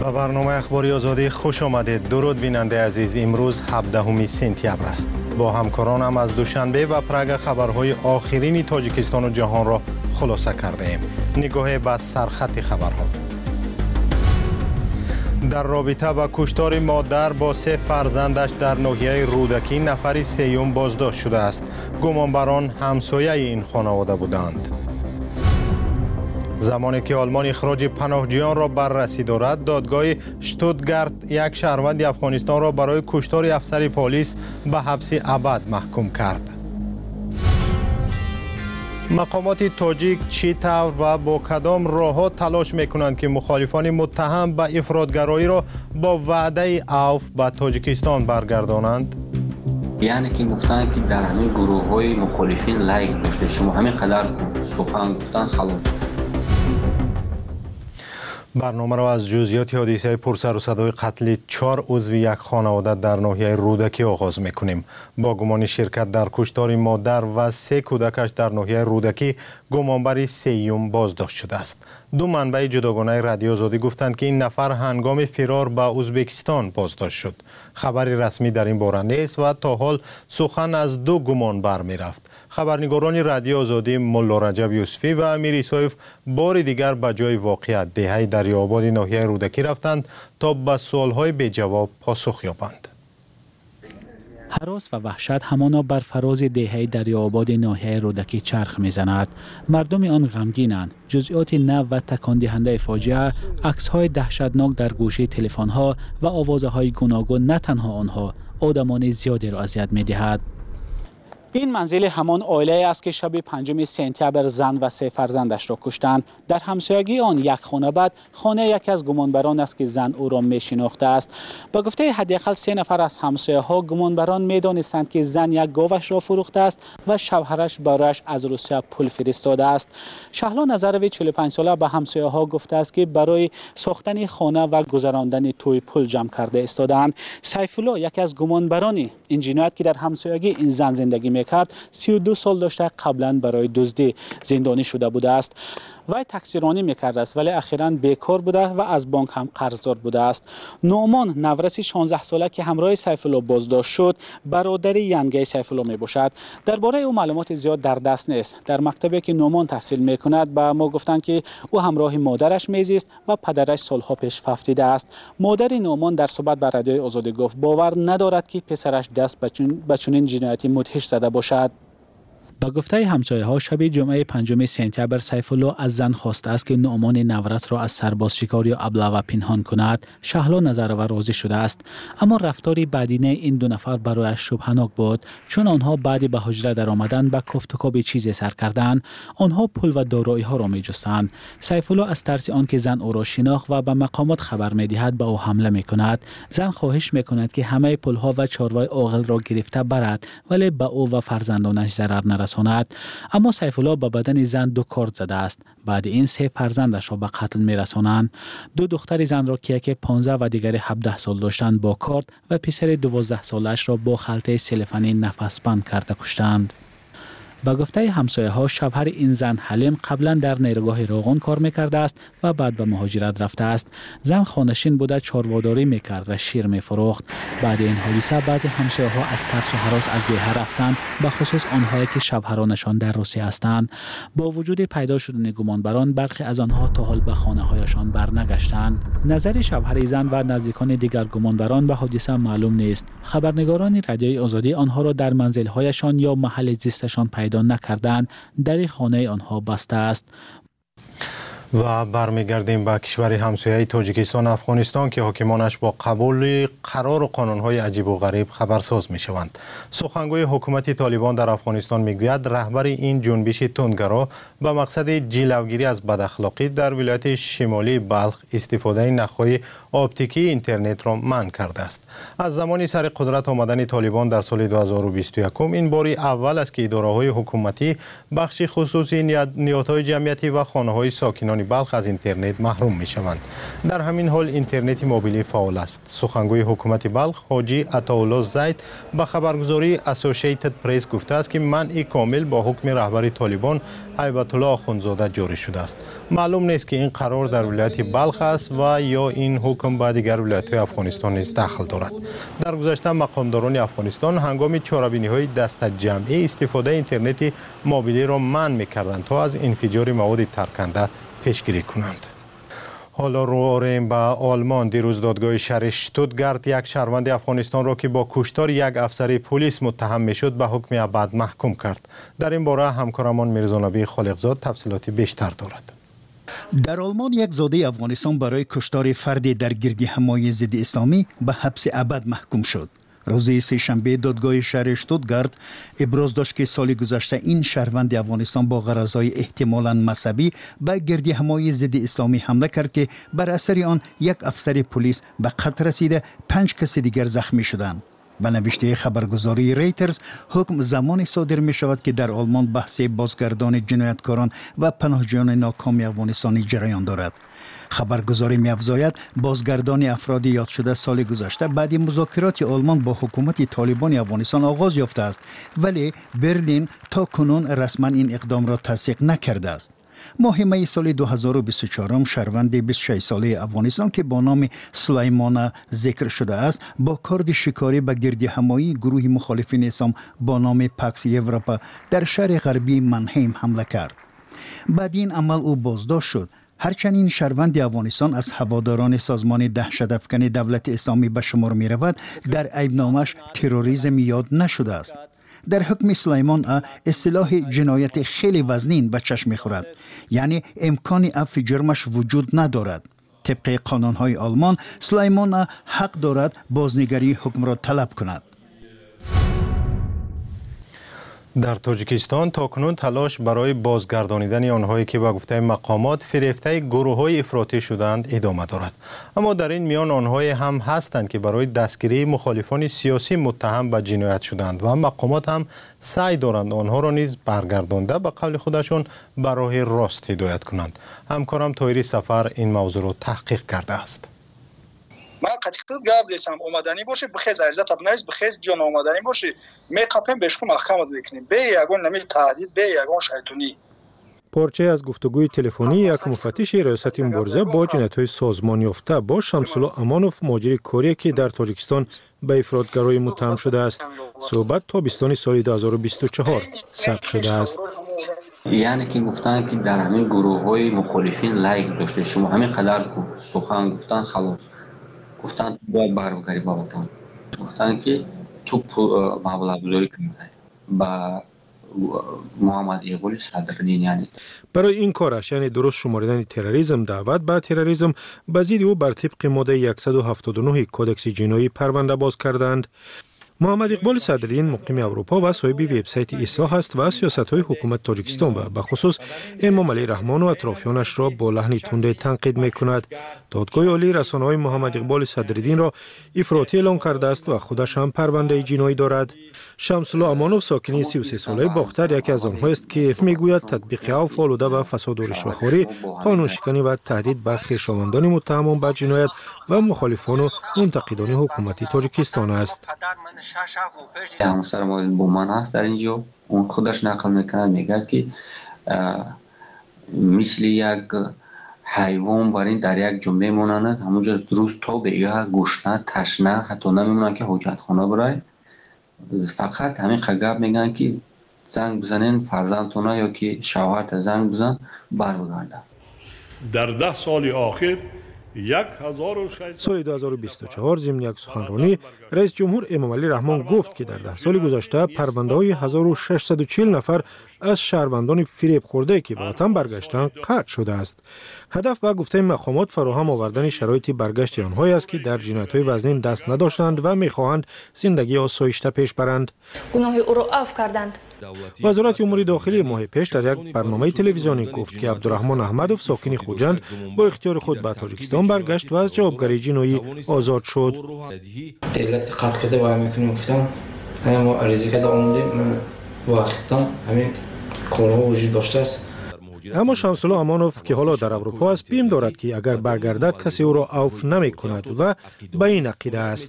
به برنامه اخباری آزادی خوش آمدید. درود بیننده عزیز. امروز 17 سپتامبر است. با همکارانم از دوشنبه و پرگ خبرهای آخرین تاجیکستان و جهان را خلاصه کرده ایم. نگاه به سرخط خبرها. در رابطه با کشتار مادر با 3 فرزندش در ناحیه رودکی نفر سیوم بازداشت شده است. گمانبران همسایه این خانواده بودند. زمانی که آلمان اخراج پناهجویان را بررسی دارد، دادگاه شتوتگارت یک شهروند افغانستان را برای کشتار افسر پلیس به حبس ابد محکوم کرد. مقامات تاجیک چی طور و با کدام راه‌ها تلاش می‌کنند که مخالفان متهم به افراطگرایی را با وعده عفو به تاجیکستان برگردانند؟ یعنی که گفتن که در همین گروه‌های مخالفین لایک داشته، شما همین قدر سخن گفتن خلاص. برنامه را از جزئیات حادثه پرسر و صدای قتل 4 عضو یک خانواده در ناحیه رودکی آغاز می‌کنیم. با گمان شرکت در کشتار مادر و 3 کودکش در ناحیه رودکی، گمانبر سیوم بازداشت شده است. 2 منبع جداگانه رادیو آزادی گفتند که این نفر هنگام فرار به ازبکستان بازداشت شد. خبری رسمی در این باره نیست و تا حال سخن از 2 گمانبر می‌رفت. خبرنگاران رادیو آزادی ملا رجب یوسفی و امیر ایسایف بار دیگر به جای واقعیت دهه دریاباد ناحیه رودکی رفتند تا به سوال‌های بی جواب پاسخ یابند. هراس و وحشت همانا بر فراز دهه دریاباد ناحیه رودکی چرخ میزند. مردم آن غمگینند. جزئیات نو و تکان دهنده فاجعه، عکس‌های دهشتناک در گوشه تلفن‌ها و آوازهای گوناگون نه تنها آنها، آدمان زیادی را اذیت می‌دهد. این منزل همان عائله است که شب 5 سپتامبر زن و 3 فرزندش را کشتند. در همسایگی آن یک خانه بعد خانه یکی از گمانبران است که زن او را میشناخته است. با گفته حداقل 3 نفر از همسایه‌ها، گمانبران میدانستند که زن یک گاوش را فروخته است و شوهرش برایش از روسیه پول فرستاده است. شهلا نظروی 45 ساله به همسایه‌ها گفته است که برای ساختن خانه و گذراندن توی پول جمع کرده استادند. سیف الله یکی از گمانبران این جنایت که در همسایگی این زن زندگی کرد، 32 سال داشته قبلا برای دزدی زندانی شده بوده است. وی تکثیرانی میکرده است ولی اخیراً بیکار بوده و از بانک هم قرضدار بوده است. نومان نورس 16 ساله که همراه سیف الله بازداشت شد، برادر ینگه سیف الله میباشد. درباره او معلومات زیاد در دست نیست. در مکتبی که نومان تحصیل میکند به ما گفتند که او همراه مادرش میزیست و پدرش سالها پیش فوتیده است. مادر نومان در صحبت با رادیو آزادی گفت باور ندارد که پسرش دست به چنین جنایتی مدهش زده باشد. با گفته همسایه‌ها شب جمعه 5 سپتامبر سیف الله از زن خواسته است که نعمان نورس را از سرباز شکار یا ابله پنهان کند. شهلا نظرور راضی شده است، اما رفتاری بدینه این 2 نفر برایش شبهه‌ناک بود، چون آنها بعد به حجره در آمدن به کفت و کاب چیزی سر کردند. آنها پول و دارایی‌ها را می‌جستند. سیف الله از ترس آنکه زن او را شناخت و به مقامات خبر می‌دهد به او حمله می‌کند. زن خواهش می‌کند که همه پول‌ها و چاروای عاقل را گرفته برد ولی به او و فرزندانش ضرر نرساند. اما سیف الله به بدن زن 2 کارت زده است. بعد این 3 فرزندش را به قتل می‌رسانند. 2 دختر زن را که یکی 15 و دیگری 17 سال داشتند با کارت و پسر 12 سالش را با خلطه سلفانی نفس‌بند کرده کشتند. با گفته همسایه‌ها شوهر این زن حلیم قبلا در نیروگاه راغون کار می‌کرده است و بعد به مهاجرت رفته است. زن خانشین بوده، چارواداری می‌کرد و شیر می‌فروخت. بعد این حادثه بعضی همسایه‌ها از ترس و هراس از ده رفتند، به خصوص آنهایی که شوهرانشان در روسیه هستند. با وجود پیدا شدن گمانبران، برخی از آنها تا حال به خانه‌هایشان برنگشتند. نظر شوهر زن و نزدیکان دیگر گمانبران به حادثه معلوم نیست. خبرنگاران رادیوی آزادی آنها را در منزل‌هایشان یا محل زیستشان پیدا نکردند. در خانه آنها بسته است. و برمیگردیم به کشور همسایه تاجیکستان افغانستان که حاکمانش با قبول قرار و قانون‌های عجیب و غریب خبرساز می‌شوند. سخنگوی حکومت طالبان در افغانستان میگوید رهبر این جنبش تندگرا به مقصد جلوگیری از بداخلاقی در ولایت شمالی بلخ استفاده نخ‌های آپتیکی اینترنت را منع کرده است. از زمانی سر قدرت آمدن طالبان در سال 2021 این بار اول است که اداره‌های حکومتی بخش خصوصی نهادهای جمعیتی و خانه‌های ساکنان بلخ از اینترنت محروم می شوند. در همین حال اینترنت موبیلی فعال است. سخنگوی حکومت بلخ حاجی عطاالله زید به خبرگزاری اسوسییتد پرس گفته است که منع کامل با حکم رهبر طالبان هیبت الله آخوندزاده جاری شده است. معلوم نیست که این قرار در ولایت بلخ است و یا این حکم به دیگر ولایت‌های افغانستان نیز دخل دارد. در گذشته مقامداران افغانستان هنگام چاره‌بینی‌های دست جمعی استفاده اینترنت موبیلی را منع می‌کردند تا از انفجار مواد ترکنده پیشگیری کنند. حالا رو آوریم به آلمان. دیروز دادگاه شهر شتوتگارت یک شهروند افغانستان را که با کشتار یک افسر پلیس متهم میشد به حکم ابد محکوم کرد. در این باره همکارمان میرزا نبی خالقزاد تفصیلات بیشتر دارد. در آلمان یک زاده افغانستان برای کشتار فردی در گردی‌همایی ضد اسلامی به حبس ابد محکوم شد. روز سه‌شنبه دادگاه شهر شتوتگارت ابراز داشت که سال گذشته این شهروند افغانستان با غرضهای احتمالاً مذهبی به گردی‌همایی ضد اسلامی حمله کرد که بر اثر آن یک افسر پلیس به قتل رسیده 5 کس دیگر زخمی شدند. به نوشته خبرگزاری ریترز حکم زمانی صادر می شود که در آلمان بحث بازگردان جنایتکاران و پناهجویان ناکام افغانستانی جریان دارد. خبرگزاری می افزاید بازگردان افراد یاد شده سال گذشته بعد مذاکرات آلمان با حکومت طالبان افغانستان آغاز یافته است، ولی برلین تا کنون رسما این اقدام را تصدیق نکرده است. ماه می سال 2024 شهروند 26 ساله افغانستان که با نام سلیمان ذکر شده است با کارد شکاری به گردی‌همایی گروه مخالفین اسلام با نام پاکس یوروپا در شهر غربی منهیم حمله کرد. بعد این عمل او بازداشت شد. هرچند این شهروند افغانستان از هواداران سازمان دهشت‌افکن دولت اسلامی به شمار می رود، در عیبنامه‌اش تروریسم یاد نشده است. در حکم سلیمان اصطلاح جنایت خیلی وزنین به چشم می‌خورد، یعنی امکان عفو جرمش وجود ندارد. طبق قانون‌های آلمان سلیمان حق دارد بازنگری حکم را طلب کند. در تاجیکستان تاکنون تلاش برای بازگردانیدن آنهایی که به گفته مقامات فریفته گروه‌های افراطی شدند ادامه دارد. اما در این میان آنهایی هم هستند که برای دستگیری مخالفان سیاسی متهم به جنایت شدند و مقامات هم سعی دارند آنها را نیز برگردانده به قول خودشون به راه راست هدایت کنند. همکارم طاهری سفر این موضوع را تحقیق کرده است. ما قطعا گاب دیسم اومدنی باشه بخیز عرضه تبنایز بخیز گیان اومدنی باشه میقاپیم بهشون محکمه بکنیم به یگون نمی تهدید به یگون شیطونی. پارچه از گفتگوی تلفنی یک مفتش ریاست مبارزه با جنایت‌های سازمان یافته با شمس‌الله امانوف مهاجر کره که در تاجیکستان به افراطگرایی متهم شده است صحبت تابستان سال 2024 ثبت شده است. یعنی که گفتن که در همین گروه‌های مخالفین لایک داشته شما همین قدر سخن گفتن خلاص گفتن باید برگردی با وطن، گفتن که تو مبلغ گذاری کنید با محمد ایقولی صدرالدین. یعنی برای این کارش یعنی درست شماردن تروریسم دعوت به تروریسم به ضد او بر طبق ماده 179 کدکس جنایی پرونده باز کردند. محمد اقبال صدرالدین مقیم اروپا و صاحب وبسایت اصلاح است و سیاست‌های حکومت تاجیکستان و به خصوص امام علی رحمان و اطرافیانش را با لحنی تند تنقید می‌کند. دادگاه عالی رسانه‌های محمد اقبال صدرالدین را افراطی اعلام کرده است و خودش هم پرونده جنایی دارد. شمس‌الله امانوف ساکن 33 ساله باختر یکی از آنها است که میگوید تطبیق عفو آلوده به فساد و رشوه‌خوری، قانون‌شکنی و تهدید به خویشاوندان متهمان به جنایت و مخالفان و منتقدان حکومت تاجیکستان است. همسر ما بومان هست در اینجا، اون خودش نقل میکنه میگه که مثل یک حیوان برای در یک جمله مونند همونجا روز تا به یا گوشنه تشنه حتی نمیمونن که حجت خانه برای فقط همین خگب میگن که زنگ بزنین فرزندتونه یا که شوهرت زنگ بزن برگرده. در 10 سال آخر سال 2024 ضمن یک سخنرانی رئیس جمهور امام علی رحمان گفت که در 10 سال گذشته پرونده‌های 1640 نفر از شهروندان فریب خورده که به وطن برگشتند قطع شده است. هدف به گفته مقامات فراهم آوردن شرایط برگشت آنهایی است که در جنایت‌های وزنین دست نداشتند و می‌خواهند زندگی آسایشته پیش برند. گناه او را عفو کردند. وزارت امور داخلی ماه پیش در یک برنامه تلویزیونی گفت که عبدالرحمن احمدوف ساکن خوجند با اختیار خود به تاجیکستان برگشت و از جوابگری جنایی آزاد شد. دولت قطع کرده و همین گفتم ما عریضه کرده آمدیم من وقتا همین کارها وجود داشته است. اما شمس‌الله امانوف که حالا در اروپا است بیم دارد که اگر برگردد کسی او را عفو نمی کند و به این عقیده است.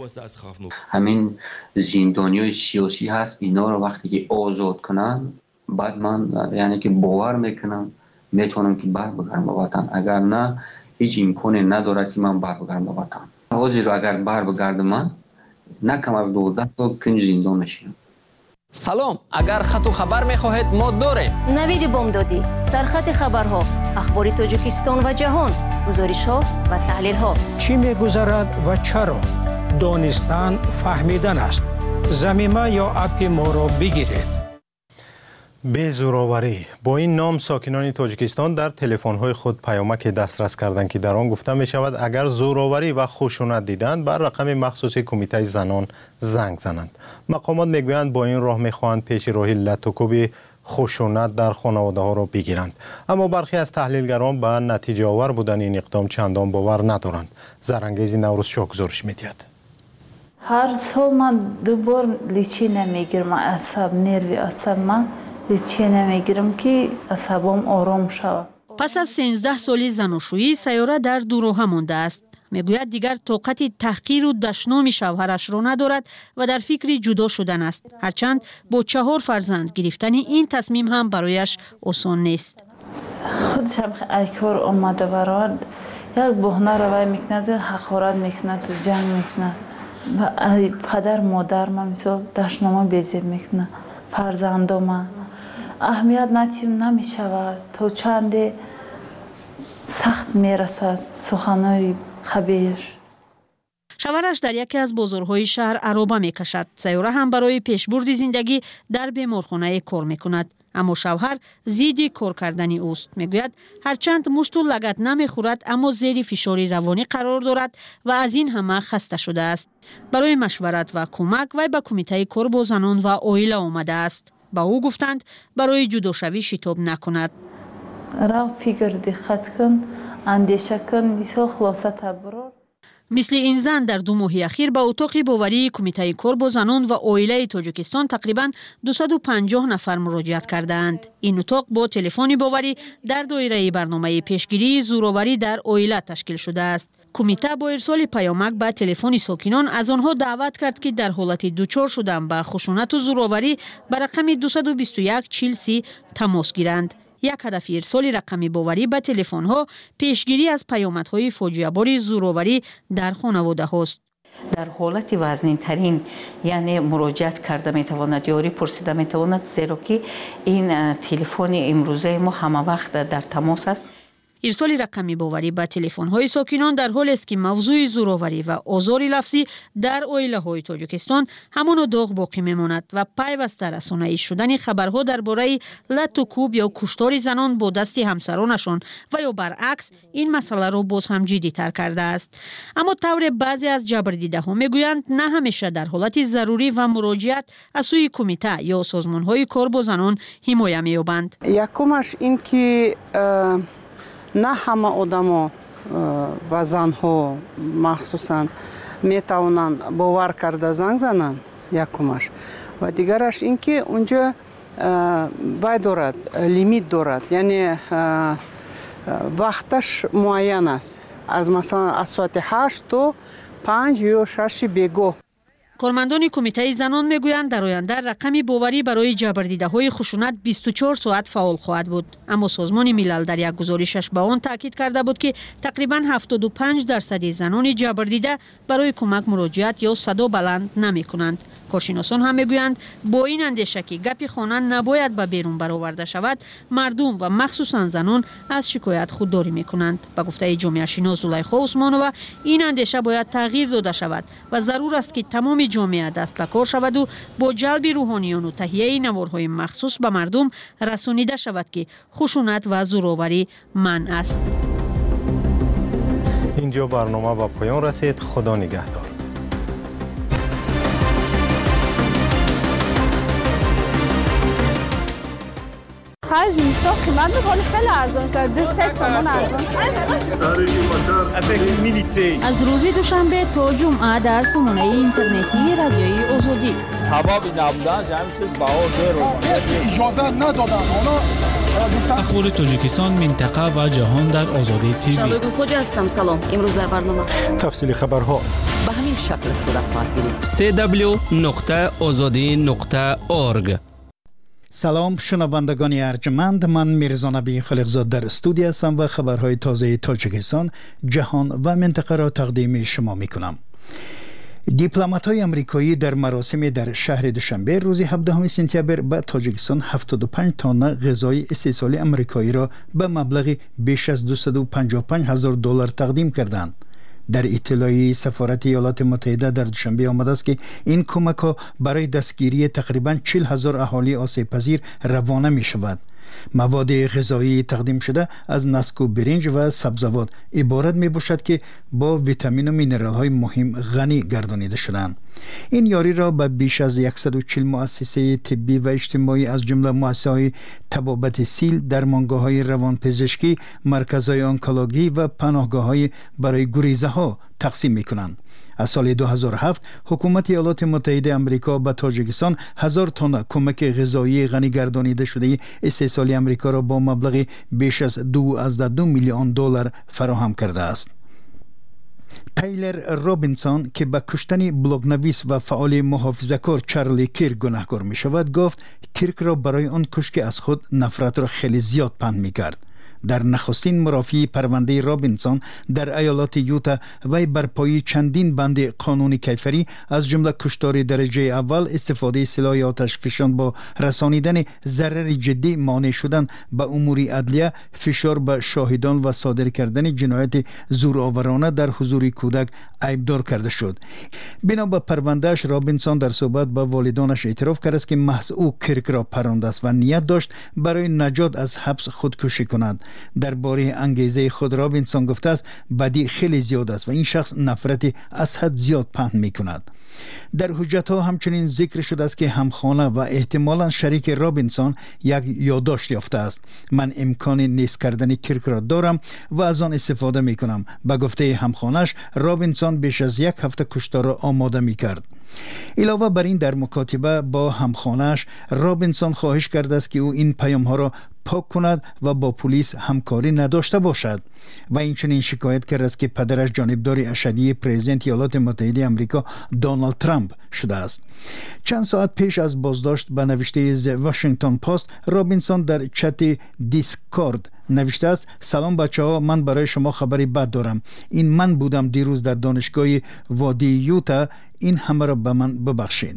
همین زندانیای سیاسی هست، اینا رو وقتی که آزاد کنن بعد من یعنی که باور میکنم میتونم که بر بگردم به وطن، اگر نه هیچ امکانی نداره که من بر بگردم به وطن. حاضر اگر بر بگردم من نه کم از 12 سال کنج زندان نشینم. سلام، اگر خط و خبر میخواهید ما داریم. نوید بامدادی، سرخط خبرها، اخبار تاجیکستان و جهان، گزارش‌ها و تحلیل‌ها. چی می‌گذرد و چرا؟ دانستن فهمیدن است. ضمیمه یا اپ ما را بگیرید. به زوراوری با این نام ساکنان تاجیکستان در تلفن‌های خود پیامک دسترس کردند که در آن گفته می شود اگر زوراوری و خشونت دیدند بر رقم مخصوص کمیته زنان زنگ زنند. مقامات میگویند با این راه میخواهند پیش راهی لطوکوب خشونت در خانواده ها را بگیرند، اما برخی از تحلیلگران به نتیجه آور بودن این اقدام چندان باور ندارند. زرانگیز نوروز شاه گزارش می‌دهد. هر سال من دوبار لیچی نمیگیرم، عصب نروی عصب من لیچی نمیگیرم که عصبم آرام شود. پس از 13 سالی زناشویی سیاره در دوراهم مانده است. میگوید دیگر طاقت تحقیر و دشنام شوهرش را ندارد و در فکر جدا شدن است. هرچند با 4 فرزند گرفتن این تصمیم هم برایش آسان نیست. خودش هم ای کار آمده برای یک بهانه روی میکند، حقارت میکند، جنگ میکند. پدر مادر من مثلا دشنامه بیزیر میکنه، فرزندم اهمیت نمی شود تا چند سخت میرسد سخنهای خبیر. شوهرش در یکی از بازارهای شهر عرابه میکشد. سیاره هم برای پیشبرد زندگی در بیمارخانه کار میکند، اما شوهر ضد کار کردن اوست. میگوید هرچند مشت و لگد نمیخورد اما زیر فشار روانی قرار دارد و از این همه خسته شده است. برای مشورت و کمک وی به کمیته کار با زنان و عائله آمده است. با او گفتند برای جداشوی شتاب نکند. را فکر دقت کن، اندیشه کن، مثل خلاصه تبرار. مثل این زن در 2 ماه اخیر به اتاق باوری کمیته کار با زنان و عائله تاجیکستان تقریباً 250 نفر مراجعت کردند. این اتاق با تلفن باوری در دایره برنامه پیشگیری زوراوری در عائله تشکیل شده است. کمیته با ارسال پیامک به تلفن ساکنان از آنها دعوت کرد که در حالت دچار شدن به خشونت و زوراوری به رقم 221 40 تماس گیرند. یک هدف ارسال رقم باوری به تلفن ها پیشگیری از پیامدهای فاجعه بار زوراوری در خانواده هاست. در حالت وزنین ترین یعنی مراجعت کرده میتواند، یاری پرسیده میتواند، زیرا که این تلفن امروزه ما همه وقت در تماس است. ارسال رقم باوری به تلفن‌های ساکنان در حال است که موضوع زوراوری و آزار لفظی در عائله‌های تاجیکستان همان داغ باقی میماند و پیوسته رسانه‌ای شدن خبرها درباره لط و کوب یا کشتار زنان با دست همسرانشان و یا برعکس این مسئله را باز هم جدی‌تر کرده است. اما طور بعضی از جبردیده‌ها میگویند نه همیشه در حالت ضروری و مراجعت از سوی کمیته یا سازمان‌های کار با زنان حمایت می‌یابند. یکمش این که نه همه آدم و زنها مخصوصا میتوانند باور کرده زنگ زنند، یکمش. و دیگرش این که اونجا وای دارد، لیمیت دارد، یعنی وقتش معین است، از مثلا از ساعت 8 تا 5 یا 6 بیگاه. کارمندان کمیته زنان میگویند در آینده رقم باوری برای جبردیده‌های خشونت 24 ساعت فعال خواهد بود، اما سازمان ملل در یک گزارشش به آن تاکید کرده بود که تقریباً 75% زنان جبردیده برای کمک مراجعت یا صدا بلند نمی‌کنند. کارشناسان هم میگویند با این اندیشه که گپ خانه نباید به بیرون برآورده شود، مردم و مخصوصاً زنان از شکایت خودداری می‌کنند. به گفته جامعه شناس زلیخا عثمانова این اندیشه باید تغییر داده شود و ضرور است که تمام جامعه دست به کار شود و با جلب روحانیان و تهیه نوارهای مخصوص به مردم رسانیده شود که خشونت و زوراوری منع است. اینجا برنامه به پایان رسید. خدا نگهدار. خرج زیستا قیمت میکنه خیلی ارزان شده، 3 سامان ارزان شده. از روز دوشنبه تا جمعه در سامانه اینترنتی رادیوی آزادی. سبب نبودن همین چیز بهار داره. اجازه ندادن اونا اخبار تاجیکستان، منطقه و جهان در آزادی تیوی. شادو خوجا هستم. سلام. امروز در برنامه تفصیل خبرها به همین شکل صورت خواهد گرفت. www.azadi.org. سلام شنوندگان ارجمند، من میرزا نبی خالقزاد در استودیو هستم و خبرهای تازه تاجیکستان، جهان و منطقه را تقدیم شما میکنم. دیپلمات‌های آمریکایی در مراسم در شهر دوشنبه روز 17 سپتامبر به تاجیکستان 75 تن غذای استحصالی آمریکایی را به مبلغ بیش از $255,000 تقدیم کردند. در اطلاعیه سفارت ایالات متحده در دوشنبه آمده است که این کمک‌ها برای دستگیری تقریباً 40,000 اهالی آسیب‌پذیر روانه می‌شود. مواد غذایی تقدیم شده از نسک و برنج و سبزیجات عبارت می باشد که با ویتامین و مینرال های مهم غنی گردانیده شدند. این یاری را به بیش از 140 مؤسسه طبی و اجتماعی از جمله مؤسسه‌های طبابت سیل، درمانگاه‌های روانپزشکی، مرکزهای آنکولوژی و پناهگاه‌های برای گریزه ها تقسیم می‌کنند. از سال 2007 حکومت ایالات متحده آمریکا به تاجیکستان 1000 تن کمک غذایی غنی گردانیده شده استحصالی آمریکا را با مبلغ بیش از $2.2 میلیون فراهم کرده است. تایلر رابینسون که به کشتن بلاگنویس و فعال محافظه‌کار چارلی کیرک گناهکار می شود، گفت کیرک را برای آن کشت که از خود نفرت را خیلی زیاد پنهان می کرد. در نخستین مرافعه پرونده رابینسون در ایالات یوتا وی بر پای چندین بند قانونی کیفری از جمله کشتار درجه اول، استفاده سلاح آتش فشان با رسانیدن ضرر جدی، مانع شدن به امور عدلیه، فشار به شاهدان و صادر کردن جنایت زورآورانه در حضور کودک عیبدار کرده شد. بنا به پروندهش رابینسون در صحبت با والدانش اعتراف کرد که محض او کیرک را پرانده است و نیت داشت برای نجات از حبس خودکشی کند. درباره انگیزه خود رابینسون گفته است بدی خیلی زیاد است و این شخص نفرت از حد زیاد پهن می کند. در حجت‌ها همچنین ذکر شده است که همخانه و احتمالاً شریک رابینسون یک یادداشت یافته است. من امکان نیست کردن کیرک را دارم و از آن استفاده می کنم. به گفته همخانه‌اش رابینسون بیش از یک هفته کشتار را آماده می کرد. علاوه بر این در مکاتبه با همخانه‌اش رابینسون خواهش کرده است که او این پیام‌ها را پاک کند و با پلیس همکاری نداشته باشد و اینچنین شکایت کرده است که پدرش جانبدار اشدی پرزیدنت ایالات متحده آمریکا دونالد ترامپ شده است. چند ساعت پیش از بازداشت به نوشته The Washington Post، رابینسون در چت دیسکورد نوشته است: سلام بچه‌ها، من برای شما خبری بد دارم. این من بودم دیروز در دانشگاه وادی یوتا. این همه را به من ببخشید.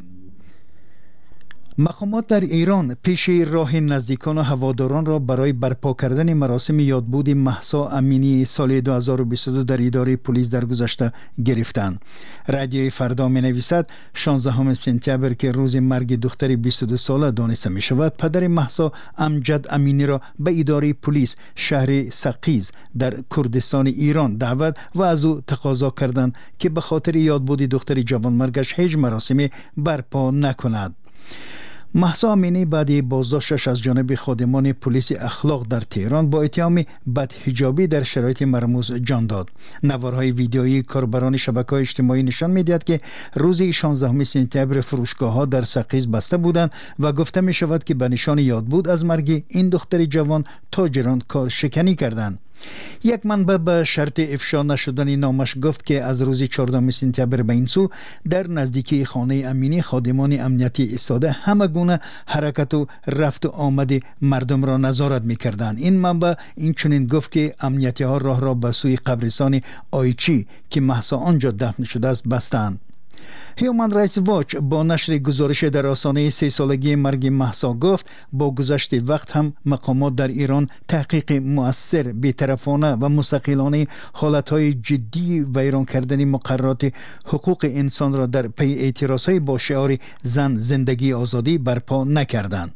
مقامات در ایران پیش راه نزدیکان و هواداران را برای برپا کردن مراسم یادبود مهسا امینی سال 2022 در اداره پلیس در گذشته گرفتند. رادیوی فردا می نویسد 16 سپتامبر که روز مرگ دختر 22 ساله دانسته می شود، پدر مهسا امجد امینی را به اداره پلیس شهر سقیز در کردستان ایران دعوت و از او تقاضا کردند که به خاطر یادبود دختر جوانمرگش هیچ مراسمی برپا نکند. مهسا امینی بعد بازداشتش از جانب خادمان پلیس اخلاق در تهران با اتهام بدحجابی در شرایط مرموز جان داد. نوارهای ویدیویی کاربران شبکه‌های اجتماعی نشان می‌دهد که روز 16 سپتامبر فروشگاه‌ها در سقیز بسته بودند و گفته می‌شود که به نشان یادبود از مرگ این دختر جوان تاجران کار شکنی کردند. یک منبع به شرط افشا نشدن نامش گفت که از روز 14 سپتامبر به این سو در نزدیکی خانه امینی خادمان امنیتی ایستاده همه گونه حرکت و رفت و آمد مردم را نظارت می‌کردند. این منبع این چنین گفت که امنیتی ها راه را به سوی قبرستان آیچی که مهسا آنجا دفن شده است بستند. هیومن رایتس واچ با نشر گزارش در آستانه 3 سالگی مرگ مهسا گفت با گذشت وقت هم مقامات در ایران تحقیق مؤثر، بی‌طرفانه و مستقلانه حالتهای جدی ویران کردن مقررات حقوق انسان را در پی اعتراضهای با شعار زن زندگی آزادی برپا نکردند.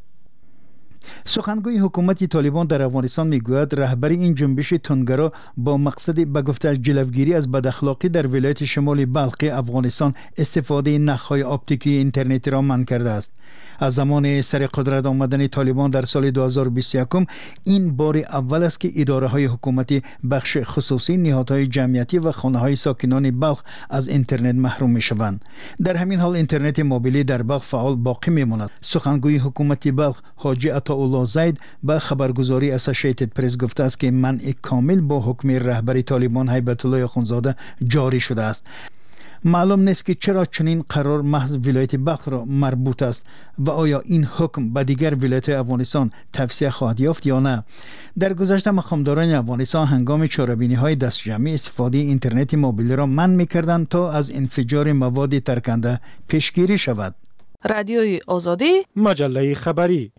سخنگوی حکومت طالبان در افغانستان میگوید رهبری این جنبش تندگرا با مقصد به گفته جلوگیری از بداخلاقی در ولایت شمال بلخ افغانستان استفاده نخهای اپتیکی اینترنتی را منع کرده است. از زمان سر قدرت آمدن طالبان در سال 2021 این بار اول است که اداره های حکومتی، بخش خصوصی، نهادهای جمعیتی و خانه های ساکنان بلخ از اینترنت محروم می شوند. در همین حال اینترنت موبیلی در بلخ فعال باقی می ماند. سخنگوی حکومت بلخ حاجی عطاءالله زید به خبرگزاری اسوسییتد پرس گفته است که منع کامل با حکم رهبر طالبان هیبت الله اخوندزاده جاری شده است. معلوم نیست که چرا چنین قرار محض ولایت بلخ را مربوط است و آیا این حکم به دیگر ولایت افغانستان توسعه خواهد یافت یا نه. در گذشته مقامداران افغانستان هنگام چاره‌بینی‌های دست جمعی استفاده اینترنت موبیل را منع می‌کردند تا از انفجار مواد ترکنده پیشگیری شود. رادیوی آزادی، مجله خبری.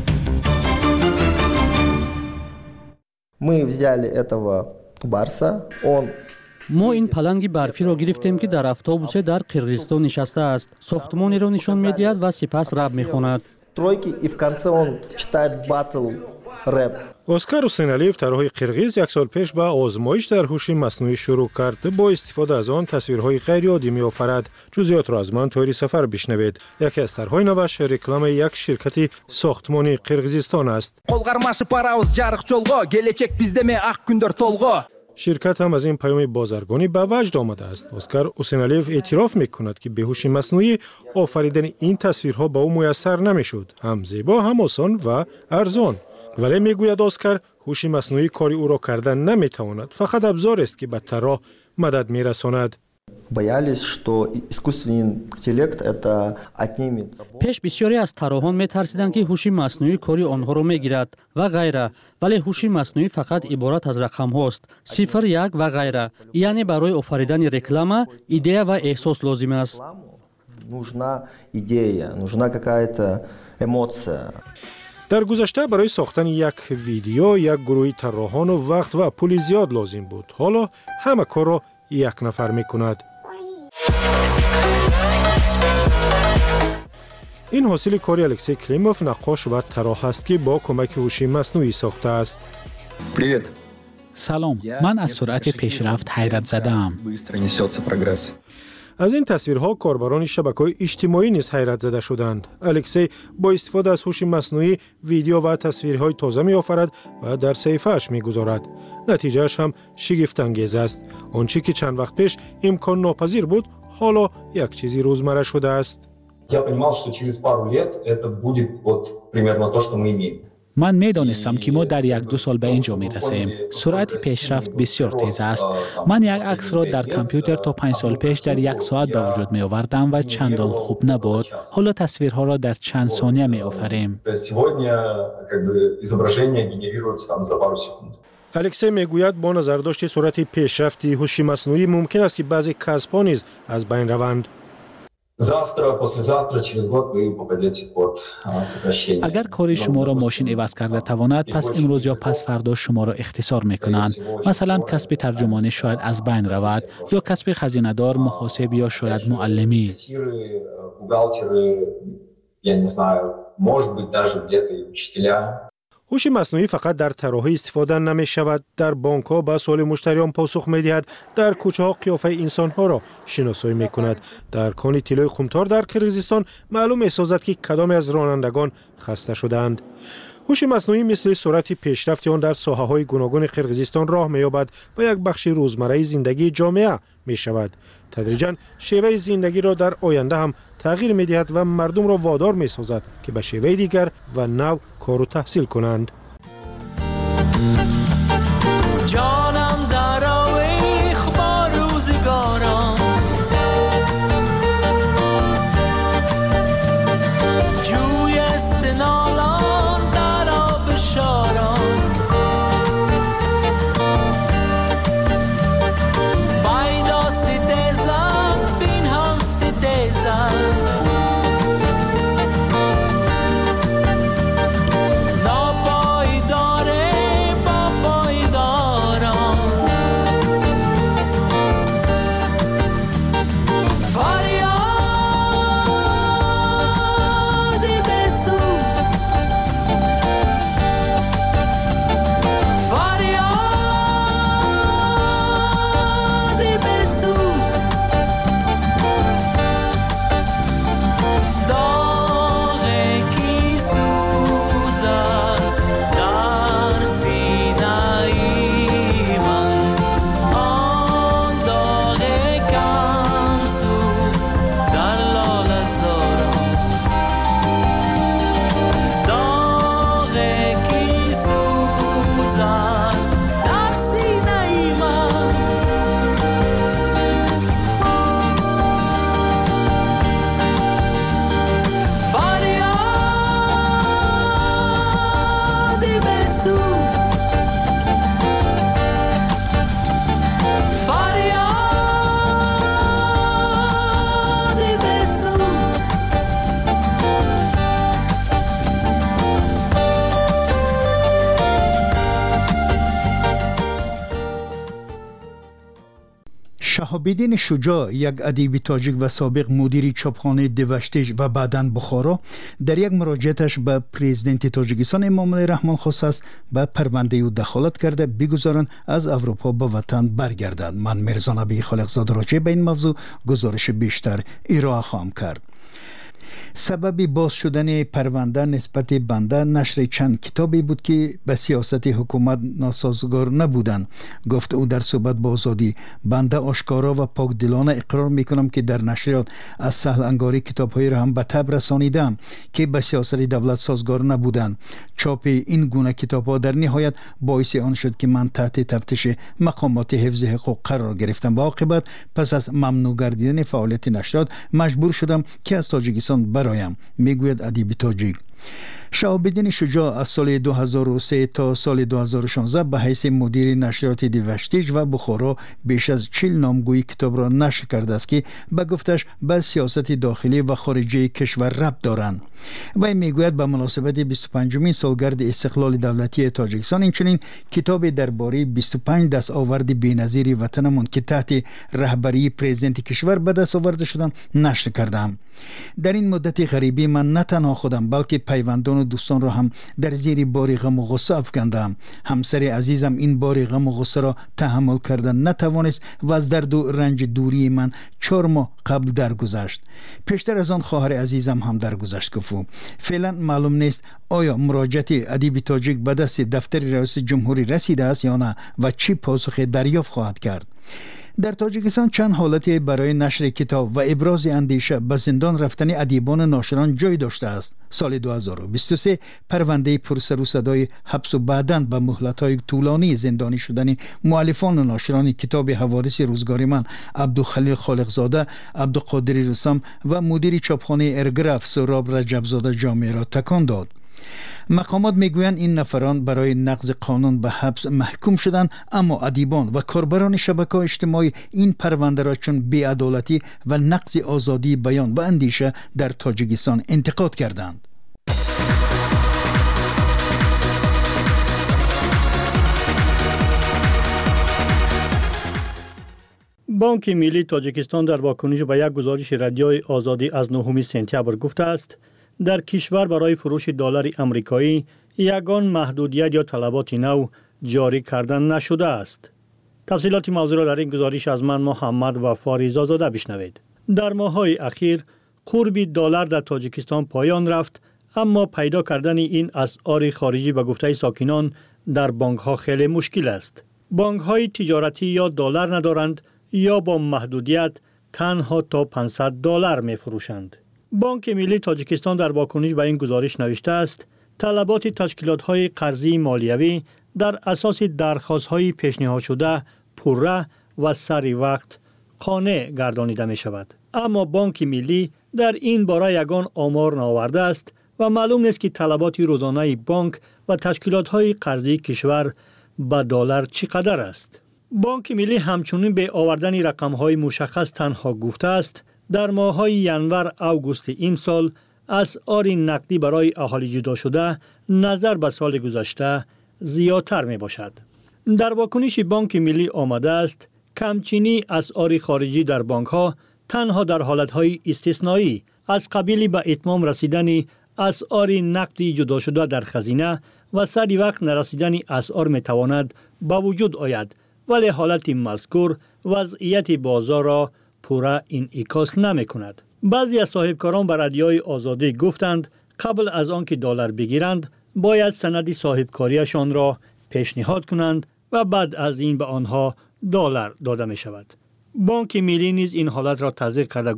Мы взяли этого барса, он ما این پلنگ برفی را گرفتیم که در اتوبوس در قرقیزستان نشسته است. ساختمانی را نشان می‌دهد و سپس رپ می‌خواند. اسکار حسینعلیف طراح قرقیز یک سال پیش به آزمایش در هوش مصنوعی شروع کرد. با استفاده از آن تصویرهای غیر عادی می‌آفرد. جزئیات را از من طوری سفر بشنوید. یکی از طرح‌های نوش реклама یک شرکت ساختمانی قرقیزستان است. شرکت هم از این پیام بازرگانی به وجد آمده است. اسکار حسینعلیف اعتراف می‌کند که به هوش مصنوعی آفریدن این تصویرها به او میسر نمی‌شد. هم زیبا، هم آسان و ارزان. ولی میگوید اسکار هوش مصنوعی کاری او را کردن نمی‌تواند. فقط ابزار است که به طراح مدد می‌رساند. پیش بسیاری از طراحان می‌ترسیدند که هوش مصنوعی کاری آنها را می‌گیرد و غیره، ولی هوش مصنوعی فقط عبارت از رقم هاست، 0 1 و غیره. یعنی برای آفریدن رکلام ایده و احساس لازم است. در گذشته برای ساختن یک ویدیو یک گروه طراحان و وقت و پول زیاد لازم بود. حالا همه کار را یک نفر می‌کند. این حاصل کاری الکسی کریموف، نقاش و طراح است که با کمک هوش مصنوعی ساخته است. سلام، من از سرعت پیشرفت حیرت زده‌ام. از این تصویرها کاربران شبکه‌های اجتماعی نیز حیرت زده شدند. الکسی با استفاده از هوش مصنوعی ویدیو و تصویرهای تازه می‌آفرد و در صفحه‌اش می‌گذارد. نتیجه‌اش هم شگفت‌انگیز است. آنچه که چند وقت پیش امکان ناپذیر بود، حالا یک چیزی روزمره شده است. من می‌دانستم که ما در 1-2 سال به اینجا می‌رسیم. سرعت پیشرفت بسیار تیز است. من یک عکس را در کامپیوتر تا 5 سال پیش در 1 ساعت به وجود می‌آوردم و چندان خوب نبود. حالا تصویرها را در چند ثانیه می‌آفریم. الکسی میگوید با نظرداشت سرعت پیشرفتی هوش مصنوعی ممکن است که بعضی کسب‌ها نیز از بین روند. اگر کاری شما را ماشین عوض کرده تواند، پس امروز یا پس فردا شما را اختصار میکنند. مثلا کسب ترجمانی شاید از بین رود، یا کسب خزینه‌دار، محاسب یا شاید معلمی. هوش مصنوعی فقط در طراحی استفاده نمی شود. در بانک‌ها به سوال مشتریان پاسخ می دهد. در کوچه‌ها قیافه انسان‌ها را شناسایی می کند. در کان طلای خمتار در قرقیزستان معلوم می سازد که کدام از رانندگان خسته شدند. هوش مصنوعی مثل سرعت پیشرفت آن در ساحه‌های گوناگون قرقیزستان راه می‌یابد و یک بخش روزمره زندگی جامعه می‌شود. تدریجاً شیوه زندگی را در آینده هم تغییر می‌دهد و مردم را وادار می‌سازد که به شیوه دیگر و نو کار و تحصیل کنند. جانم در آویخ با روزگارم، جوی استنالان در آب شارم، بایدا ستیزن بینهان ستیزن، ناپای شهاب‌الدین شجاع، یک ادیب تاجیک و سابق مدیر چاپخانه دوشتیج و بعداً بخارا، در یک مراجعتش به پرزیدنت تاجیکستان امامعلی رحمان خواسته است به پرونده او دخالت کرده بگذارند از اروپا به وطن برگردد. من میرزا نبی خالقزاده راجع به این موضوع گزارش بیشتر ارائه خواهم کرد. سبب باز شدن پرونده نسبت بنده نشر چند کتابی بود که به سیاست حکومت ناسازگار نبودند. گفت او در صحبت با آزادی: بنده آشکارا و پاکدلانه اقرار میکنم که در نشریات از سهل انگاری کتابهایی را هم به تب رسانیدم که به سیاست دولت سازگار نبودند. چاپ این گونه کتابها در نهایت باعث آن شد که من تحت تفتیش مقامات حفظ حقوق قرار گرفتم و عاقبت پس از ممنوع گردیدن فعالیت نشریات مجبور شدم که از تاجیکستان برایم، میگوید ادیب تاجیک. شهاب‌الدین شجاع از سال 2003 تا سال 2016 به حیث مدیر نشریات دوشتیج و بخارا بیش از 40 نامگویی کتاب را نشر کرده است که به گفتش به سیاست داخلی و خارجی کشور ربط دارند. و میگوید به مناسبت 25مین سالگرد استقلال دولتی تاجیکستان اینچنین کتاب درباره 25 دستاورد بی‌نظیر وطنمان که تحت رهبری پرزیدنت کشور به دست آورده شدند نشر کردم. در این مدت غریبی من نه تنها خودم بلکه پیوندان و دوستان را هم در زیر بار غم و غصه افکندم. همسر عزیزم این بار غم و غصه را تحمل کردن نتوانست و از درد و رنج دوری من 4 ماه قبل درگذشت. پیشتر از آن خواهر عزیزم هم درگذشت. گفت فعلا معلوم نیست آیا مراجعت ادیب تاجیک به دست دفتر رئیس جمهوری رسیده است یا نه و چی پاسخ دریافت خواهد کرد. در تاجیکستان چند حالت برای نشر کتاب و ابراز اندیشه به زندان رفتن ادیبان ناشران جای داشته است. سال 2023 پرونده پرسر و صدای حبس و بعداً به مهلت‌های طولانی زندانی شدن مؤلفان و ناشران کتاب حوادث روزگار من عبدالخلیل خالقزاده، عبدالقادر رستم و مدیر چاپخانه ارگراف سهراب رجبزاده جامعه را تکان داد. مقامات میگویند این نفران برای نقض قانون به حبس محکوم شدند، اما ادیبان و کاربران شبکه‌های اجتماعی این پرونده را چون بی‌عدالتی و نقض آزادی بیان و اندیشه در تاجیکستان انتقاد کردند. بانک ملی تاجیکستان در واکنش به یک گزارش رادیوی آزادی از 9 سپتامبر گفته است در کشور برای فروش دلار آمریکایی یگان محدودیت یا طلبات نو جاری کردن نشده است. تفصیلات موضوع را در این گزارش از من محمد وفاری زاده بشنوید. در ماه‌های اخیر قرب دلار در تاجیکستان پایان رفت، اما پیدا کردن این اسعار خارجی به گفته ساکنان در بانک‌ها خیلی مشکل است. بانک‌های تجارتی یا دلار ندارند یا با محدودیت تنها تا $500 می‌فروشند. بانک ملی تاجیکستان در واکنش به این گزارش نوشته است طلبات تشکیلات‌های قرضی مالیوی در اساس درخواست‌های پیشنهاد شده پوره و سری وقت قانع گردانیده می شود. اما بانک ملی در این باره یگان آمار نآورده است و معلوم نیست که طلبات روزانه بانک و تشکیلات‌های قرضی کشور به دلار چقدر است. بانک ملی همچنین به آوردن رقم‌های مشخص تنها گفته است در ماه‌های ینور آگوست این سال اسعار نقدی برای اهالی جدا شده نظر به سال گذشته زیادتر می باشد. در واکنش بانک ملی آمده است کمچینی اسعار خارجی در بانک‌ها تنها در حالت‌های استثنایی از قبیل به اتمام رسیدن اسعار نقدی جدا شده در خزینه و سری وقت نرسیدن اسعار می تواند با وجود آید، ولی حالت مذکور وضعیت بازار را پورا انعکاس نمی کند. بعضی از صاحبکاران به رادیوی آزادی گفتند قبل از آنکه دلار بگیرند باید سند صاحبکاریشان را پیشنهاد کنند و بعد از این به آنها دلار داده می شود. بانک ملی نیز این حالت را تصدیق کرده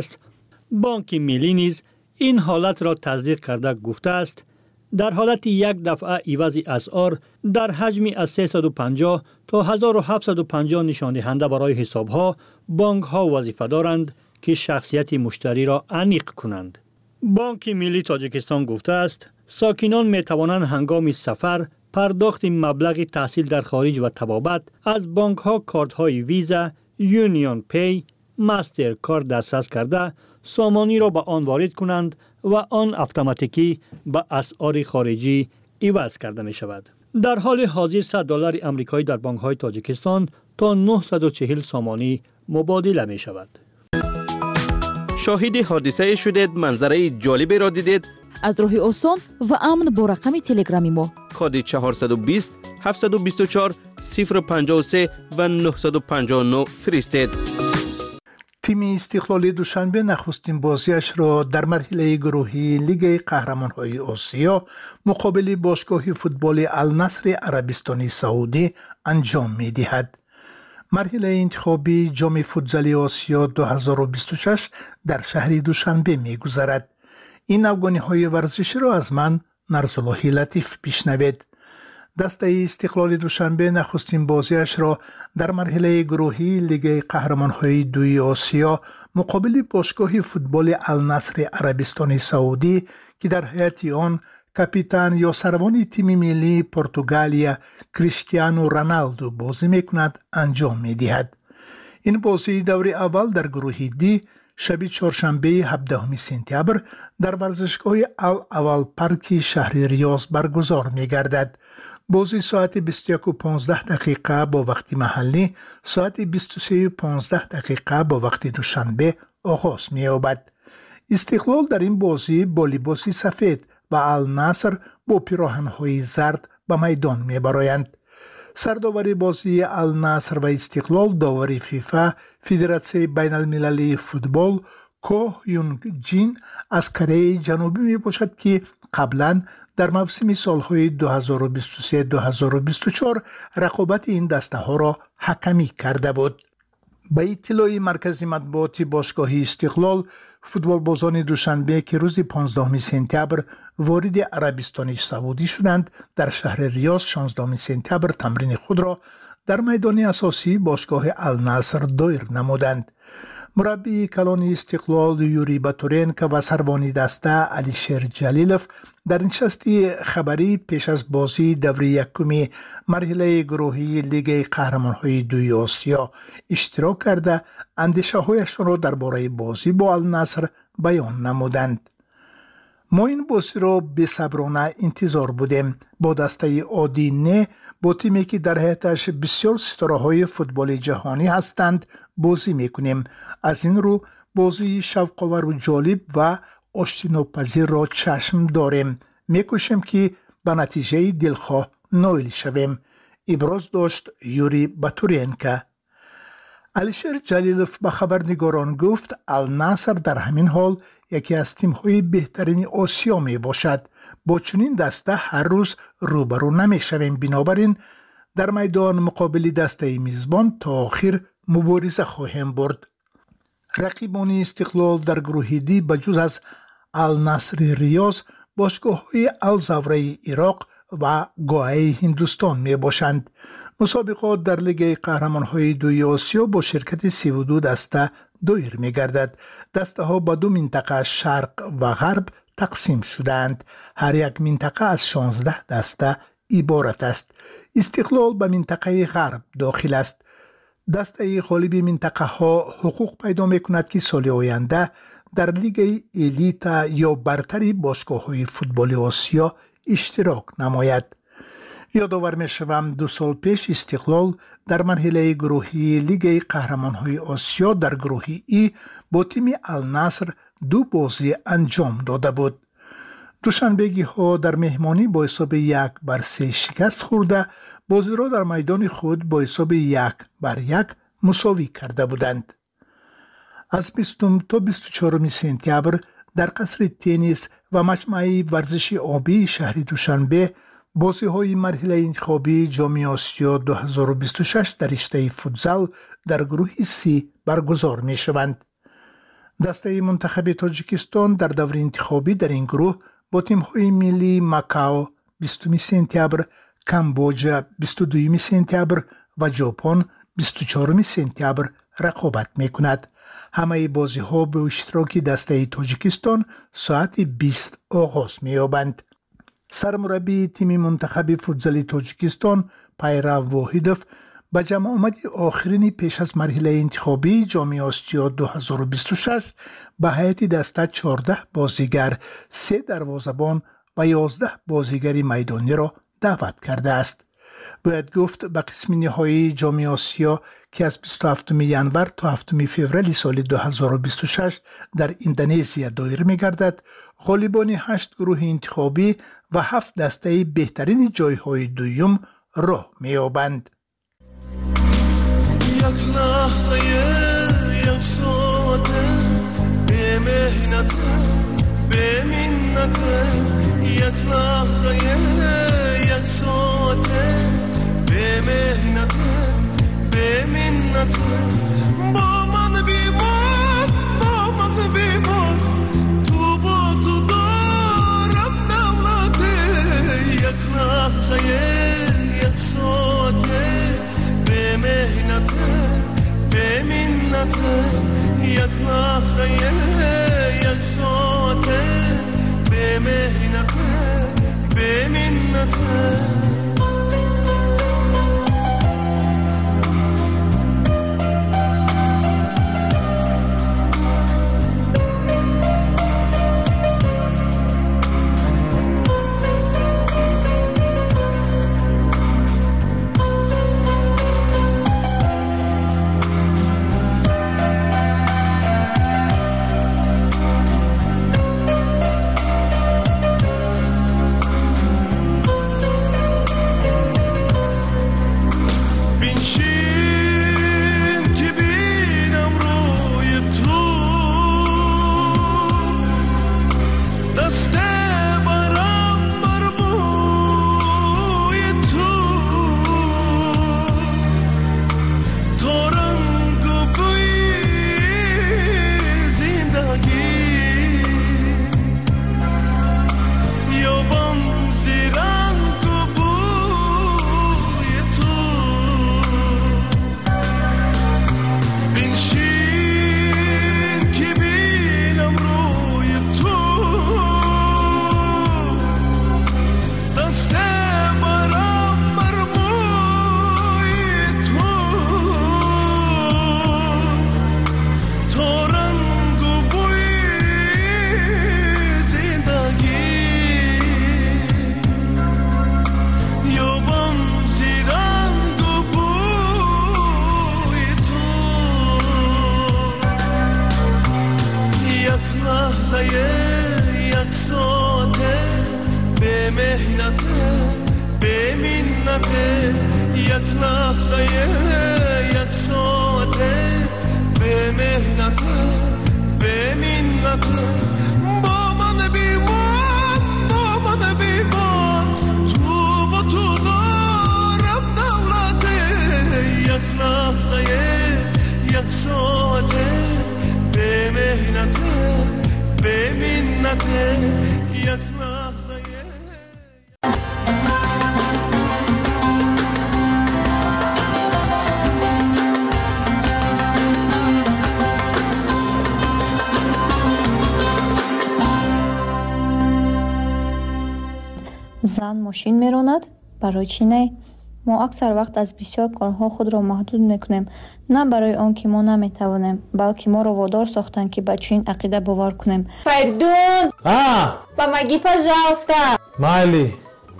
گفته است در حالت یک دفعه عوض اسعار در حجمی از 350 تا 1750 نشان دهنده برای حساب‌ها بانک‌ها وظیفه دارند که شخصیت مشتری را انیق کنند. بانک ملی تاجیکستان گفته است ساکنان می توانند هنگام سفر پرداخت مبلغ تحصیل در خارج و طبابت از بانک‌ها کارت‌های ویزا، یونیون پی، ماستر کارت دسترس کرده سامانی را به آن وارد کنند و آن اتوماتیکی به اسعار خارجی عوض کرده می شود. در حال حاضر $100 آمریکایی در بانک‌های تاجیکستان تا 940 سامانی مبادله می شود. شاهد حادثه شدید، منظره جالبی را دیدید؟ از راه آسان و امن با رقم تلگرامی ما کد 420 724 053 و 959 فرستید. تیم استقلال دوشنبه نخستین بازیش را در مرحله گروهی لیگ قهرمان‌های آسیا مقابل باشگاه فوتبال النصر عربستان سعودی انجام می‌دهد. مرحله انتخابی جام فوتزال آسیا 2026 در شهر دوشنبه می‌گذرد. این افغانی‌های ورزشی را از من نرسالله لطیف بشنوید. دسته استقلال دوشنبه نخستین بازیش را در مرحله گروهی لیگ قهرمان‌های دوی آسیا مقابل باشگاه فوتبال النصر عربستان سعودی که در هیئت آن کاپیتان یا سروان تیم ملی پرتغالیا کریستیانو رونالدو بازی می‌کند انجام می‌دهد. این بازی دور اول در گروه دی شب چهارشنبه 17 سپتامبر در ورزشگاه الاول پارک شهر ریاض برگزار می‌گردد. بازی ساعت 21:15 با وقت محلی، ساعت 23:15 با وقت دوشنبه آغاز می‌یابد. استقلال در این بازی با لباس سفید و النصر با پیراهن‌های زرد به میدان می‌برآیند. سرداوری بازی النصر و استقلال داوری فیفا فدراسیون بین المللی فوتبال کو یونگ جین از کره جنوبی می باشد که قبلا در موسم سالهای 2023-2024 رقابت این دسته ها را حکمی کرده بود. با اطلاع مرکز مطبوعات باشگاه استقلال، فوتبال بازان دوشنبه که روز 15 سپتامبر وارد عربستان سعودی شدند در شهر ریاض 16 سپتامبر تمرین خود را در میدان اساسی باشگاه النصر دایر نمودند. مربی کلان استقلال یوری باتورینکا و سروان دسته علیشیر جلیلوف در نشست خبری پیش از بازی دور یکم مرحله گروهی لیگ قهرمان‌های دوی آسیا اشتراک کرده اندیشه‌هایشان را درباره بازی با النصر بیان نمودند. ما این بازی را بی‌صبرانه انتظار بودیم. با دسته عادی نه با تیمی که در حیاتش بسیار ستاره‌های فوتبال جهانی هستند بازی میکنیم. از این رو بازی شوق‌آور و جالب و آشتیناپذیر را چشم داریم. میکوشیم که به نتیجه دلخواه نائل شویم. ابراز داشت یوری باتورینکا. علیشیر جلیلوف به خبرنگاران گفت النصر در همین حال یکی از تیم‌های بهترین آسیا می باشد. با چنین دسته هر روز روبرو نمی شویم. بنابراین در میدان مقابل دسته میزبان تا آخر مبارزه خواهیم برد. رقیبان استقلال در گروه دی بجز از النصر ریاض باشگاه‌های الزهره عراق و گوهه هندوستان می باشند. مسابقات در لیگ قهرمان‌های دوی آسیا با شرکت 32 دسته دایر می گردد. دسته ها با دو منطقه شرق و غرب تقسیم شدند. هر یک منطقه از 16 دسته عبارت است. استقلال به منطقه غرب داخل است. دسته غالب منطقه ها حقوق پیدا می کند که سال آینده در لیگ الیت یا برتری باشگاه های فوتبال آسیا اشتراک نماید. یادآور می شوم 2 سال پیش استقلال در مرحله گروهی لیگ قهرمان‌های آسیا در گروه ای با تیم النصر 2 بازی انجام داده بود. دوشنبگی ها در مهمانی با حساب 1-3 شکست خورده بازی را در میدان خود با حساب 1-1 مساوی کرده بودند. از 20 تا 24 سپتامبر در قصر تنیس و مجمع ورزشی آبی شهر دوشنبه بازی های مرحله انتخابی جام آسیا 2026 در رشته فوتزال در گروه سی برگزار می شوند. دسته منتخب تاجیکستان در دور انتخابی در این گروه با تیم های ملی ماکائو 20 سپتامبر، کامبوجا 22 سپتامبر و ژاپن 24 سپتامبر رقابت می کند. همه بازی ها به اشتراک دسته تاجیکستان ساعت 20 آغاز می یابند. سرمربی تیم منتخب فوتزال تاجیکستان پیرو واحدوف به جمع آمد آخرین پیش از مرحله انتخابی جام آسیا 2026 به هیئت دسته 14 بازیگر، 3 دروازه‌بان و 11 بازیگر میدانی را دعوت کرده است. باید گفت به قسم نهایی جام آسیا که از 27 ینور تا 7 فوریه سال 2026 در اندونزی دایر می‌گردد، غالبان 8 گروه انتخابی و 7 دسته بهترین جایهای دوم راه می‌یابند. یک لحظه یک ساعته به مهنت به منت، یک لحظه یک ساعته به مهنت به منت، با من بیمان با من بیمان، تو با تو دارم دولته، یک لحظه یک ساعته به مهنت به منت، یک لحظه یک ساعته به مهنت به منت. یک ساعته به مهنت به منت، یک لحظه یک ساعته به مهنت به منت، با من بیمان با من بیمان، تو با تو دارم دولته، یک لحظه یک ساعته به مهنت به منت، یک لحظه. زن ماشین میراند؟ برای چی نه؟ ما اکثر وقت از بسیار کارها خود را محدود میکنیم، نه برای آن که ما نمیتوانیم، بلکه ما را وادار ساختن که به چنین عقیده باور کنیم. Perdón. Помоги, пожалуйста. Майли.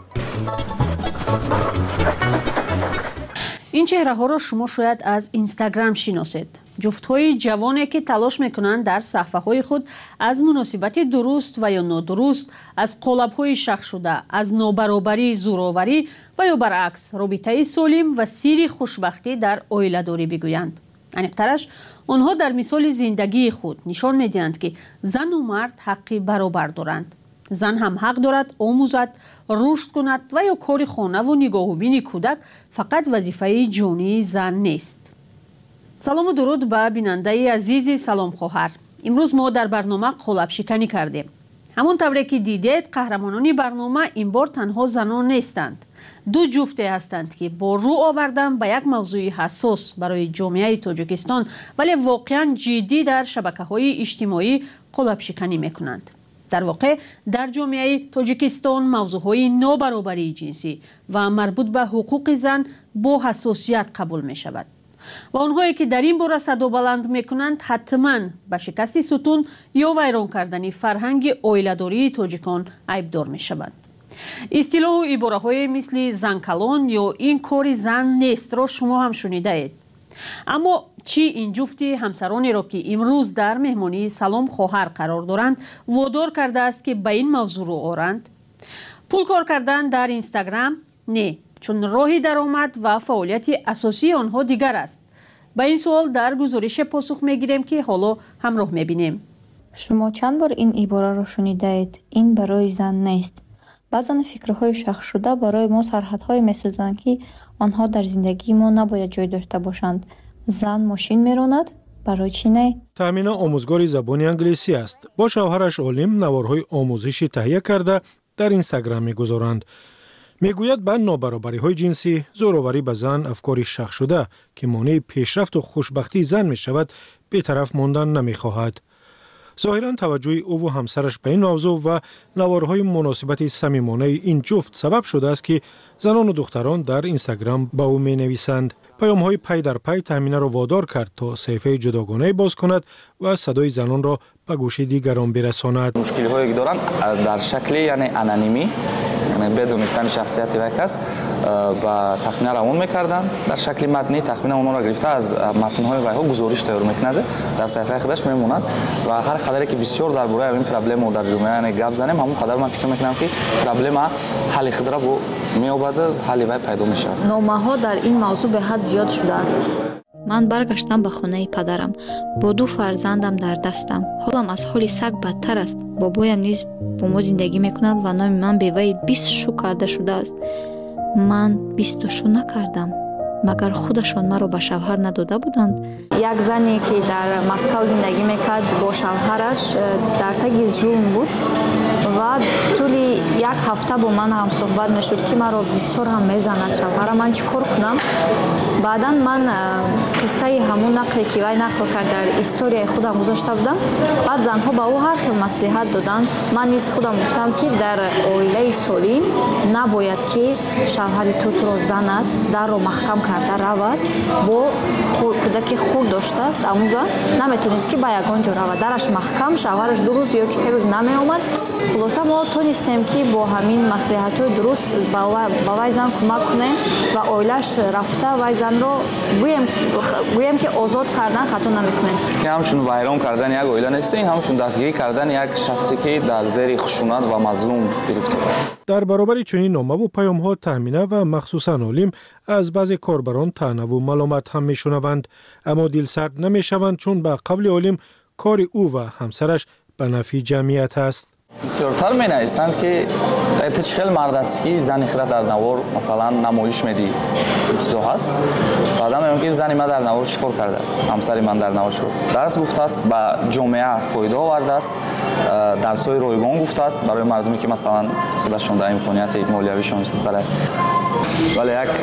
این چهره ها را شما شاید از اینستاگرام شناسید. جفت های جوانی که تلاش میکنند در صفحه های خود از مناسبت درست و یا نادرست، از قالب های شخص شده، از نابرابری، زورآوری و یا برعکس رابطه سالم و سیر خوشبختی در عائله داری بگویند. عمیق‌ترش آنها در مثال زندگی خود نشان میدهند که زن و مرد حقی برابر دارند. زن هم حق دارد آموزد، رشد کند و یا کار خانه و نگاه و بین کودک فقط وظیفه جانی زن نیست. سلام و درود به بیننده عزیز سلام خواهر. امروز ما در برنامه قالب شکنی کردیم. همون طوری که دیدید قهرمانان برنامه این بار تنها زنان نیستند. دو جفته هستند که با رو آوردن به یک موضوع حساس برای جامعه تاجیکستان ولی واقعا جدی در شبکه‌های اجتماعی قالب شکنی میکنند. در واقع در جامعه تاجیکستان موضوعهای نابرابری جنسی و مربوط به حقوق زن با حساسیت قبول می شود. و آنهایی که در این باره صدا بلند می کنند حتما به شکست ستون یا ویران کردن فرهنگ عائله‌داری تاجیکان عیبدار می شوند. اصطلاح و عباره‌های مثل زنکلان یا این کاری زن نیست را شما هم شنیده اید. اما چی این جفتی همسرانی را که امروز در مهمانی سلام خواهر قرار دارند وادار کرده است که به این موضوع رو آرند؟ پول کار کردن در اینستاگرام؟ نه، چون راهی درآمد و فعالیت اساسی آنها دیگر است. به این سوال در گزارش پاسخ میگیریم که حالا همراه میبینیم. شما چند بار این عباره را شنیده اید؟ این برای زن نیست. بعضن فکرهای شخص شده برای ما سرحدهای می‌سازند که آنها در زندگی ما نباید جای داشته باشند. زن ماشین میراند، برای چی نه؟ تامینه آموزگار زبان انگلیسی است. با شوهرش عالم نوارهای آموزشی تهیه کرده در اینستاگرام می‌گذارند. میگوید به نابرابری‌های جنسی، زوراوری به زن افکاری شخص شده که مانع پیشرفت و خوشبختی زن می‌شود، بی‌طرف ماندن نمی‌خواهد. ظاهراً توجه او و همسرش به این موضوع و نوارهای مناسبت صمیمانه این جفت سبب شده است که زنان و دختران در اینستاگرام با او می‌نویسند. پیام‌های پی در پی تامینه را وادار کرد تا صفحه جداگانه باز کند و صدای زنان را به گوش دیگران برساند. مشکل‌هایی که دارند در شکل یعنی انانیمی، یعنی بدون دانستن شخصیت یک کس و تخمین روان می‌کردند. در شکل متنی تخمین اونها را گرفته از متن‌های وی‌ها گزارش تیار می‌کند، در صفحه خودش می‌ماند و هر قدری که بسیار درباره این پرابلم در جامعه گپ زنیم، همون قدر من فکر می‌کنم که پرابلم حل خود را می‌یابد، حل وی پیدا می‌شود. نامه‌ها در این موضوع به حد زیاد شده است. من برگشتم به خانه پدرم با 2 فرزندم در دستم. حالم از حال سگ بدتر است. بابایم نیز با ما زندگی میکند و نام من به وی 20 شو کرده شده است. من 20 شو نکردم. مگر خودشان مرا به شوهر نداده بودند؟ یک زنی که در مسکو زندگی میکرد با شوهرش در تگ زوم بود و طولی 1 هفته با من هم صحبت میشد که مرا بسیار هم میزند شوهرم. من چیکار کنم؟ بعدا من قصه همون نقلی که وی نقل کرد در استوری خودم گذاشته بودم. بعد زنها با او هر خیلی مصلحت دادند. من نیز خودم گفتم که در عائله سالم نباید که شوهر تو را زند، در رو محکم کرده رود. با کودک خود داشته است اما زن نمیتونست که با یگان جا رود، درش محکم، شوهرش 2 روز یا 3 روز نمی آمد. خلاصه ما تونستیم که با همین مصلحت‌های درست با وی زن کمک کنیم و عائله‌اش رفته وی زن رو گویم که آزاد کردن خطا نمیکنیم. که همشون ویران کردن یک عائله نیست، این همشون دستگیری کردن یک شخصی که در زیر خشونت و مظلوم گرفته است. در برابر چنین نامه و پیام‌ها تامینه و مخصوصاً عالم از بعضی کاربران طعنه و ملامت هم میشنوند، اما دلسرد نمیشوند چون به قول عالم کار او و همسرش به نفع جمعیت است. بسیارتر می نویسند که اتش خیلی مرد است که زنی خود در نوار مثلا نمایش میدی چیزا هست. بعدا میگم که زنی من در نوار چیکار کرده است، همسری من در نوار چیکار درس گفته است، به جامعه فایده آورده است، درس‌های رایگان گفته است برای مردمی که مثلا خودشون در امکانیت مالیویشون سره. ولی یک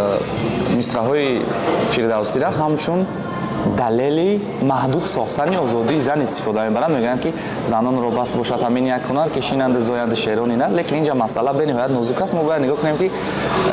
مصرع‌های فردوسی را همشون دلیلی محدود ساختن آزادی زن استفاده می‌برند. میگن که زنان رو بس باشد همین یک هنر کشینند زاینده شعرانی نه، لیکن اینجا مسئله به نهایت نازک است. ما باید نگاه کنیم که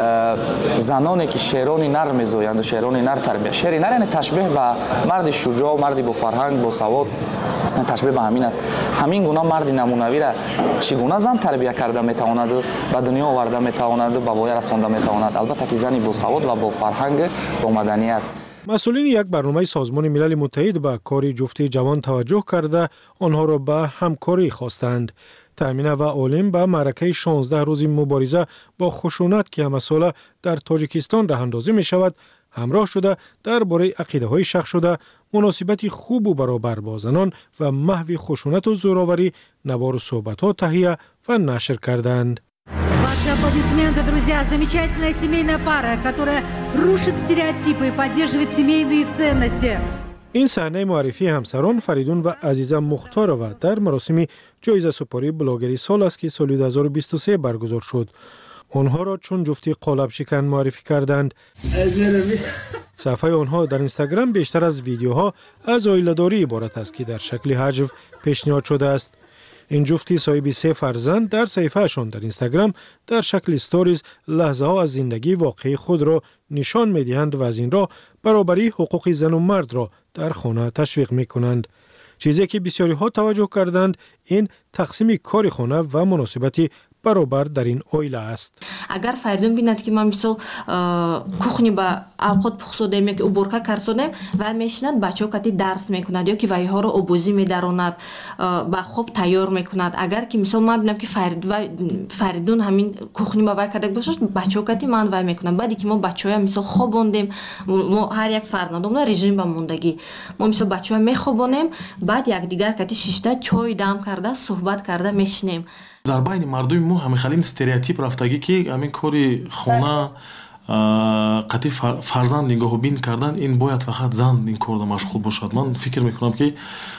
زنانی که شعرانی نر می‌زایند و شعرانی نر تربیت، شعری نر یعنی تشبیه به مرد شجاع و مردی با فرهنگ با سواد، تشبیه به همین است. همین گونه مرد نمونوی را چگونه زن تربیت کرده میتواند و به دنیا آورده میتواند و به وای رسانده میتواند، البته که زنی با سواد و با فرهنگ با مدنیت. مسئولین یک برنامه سازمان ملل متحد به کار جفتی جوان توجه کرده آنها را به همکاری خواستند. تامینه و عالم به معرکه 16 روزی مبارزه با خشونت که همه ساله در تاجیکستان راه اندازی می شود همراه شده درباره عقیده‌های شخص شده، مناسبت خوب و برابر با زنان و محو خشونت و زوراوری نوار و صحبت‌ها تهیه و نشر کردند. Ваши аплодисменты, друзья. Замечательная семейная пара, которая рушит стереотипы и поддерживает семейные ценности. این صحنه معرفی همسران فریدون و عزیزه مختارова در مراسم جایزه سپاری بلاگری سال است که سال 2023 برگزار شد. آنها را چون جفتی قالب شکن معرفی کردند. صفحه آنها در اینستاگرام بیشتر از ویدیوها از عائله‌داری عبارت است که در شکل حجو پیشنهاد شده است. این جفتی صاحب 3 فرزند در صفحه‌شان در اینستاگرام در شکل استوریز لحظه ها از زندگی واقعی خود را نشان می‌دهند و از این راه برابری حقوق زن و مرد را در خانه تشویق می‌کنند. چیزی که بسیاری ها توجه کردند این تقسیم کار خانه و مناسبت برابر در این اویله است. اگر فریدون بیند که ما مثل کخنی با اوقات پخسودیم یا که اوبورکا کرسودیم و میشند بچه ها کتی درس میکند یا که وی ها رو اوبوزی میداروند با خوب تیار میکند. اگر که مثل ما بینم که فریدون همین کخنی با وی کردک باشد بچه ها کتی من وی میکنم. بعدی که ما بچه ها مثل خوابوندیم ما هر یک فرزندم رژیم با موندگی ما مثل بچه ها میخوابونیم بعد یک دیگر کتی شیشته چای دم کرده صحبت کرده میشنیم. در بین مردم ما همین خیلی استریوتیپ رفتگی که همین کاری خونه قطعی فرزند نگاه بین کردن این باید فقط زن این کار مشغول باشد. من فکر میکنم که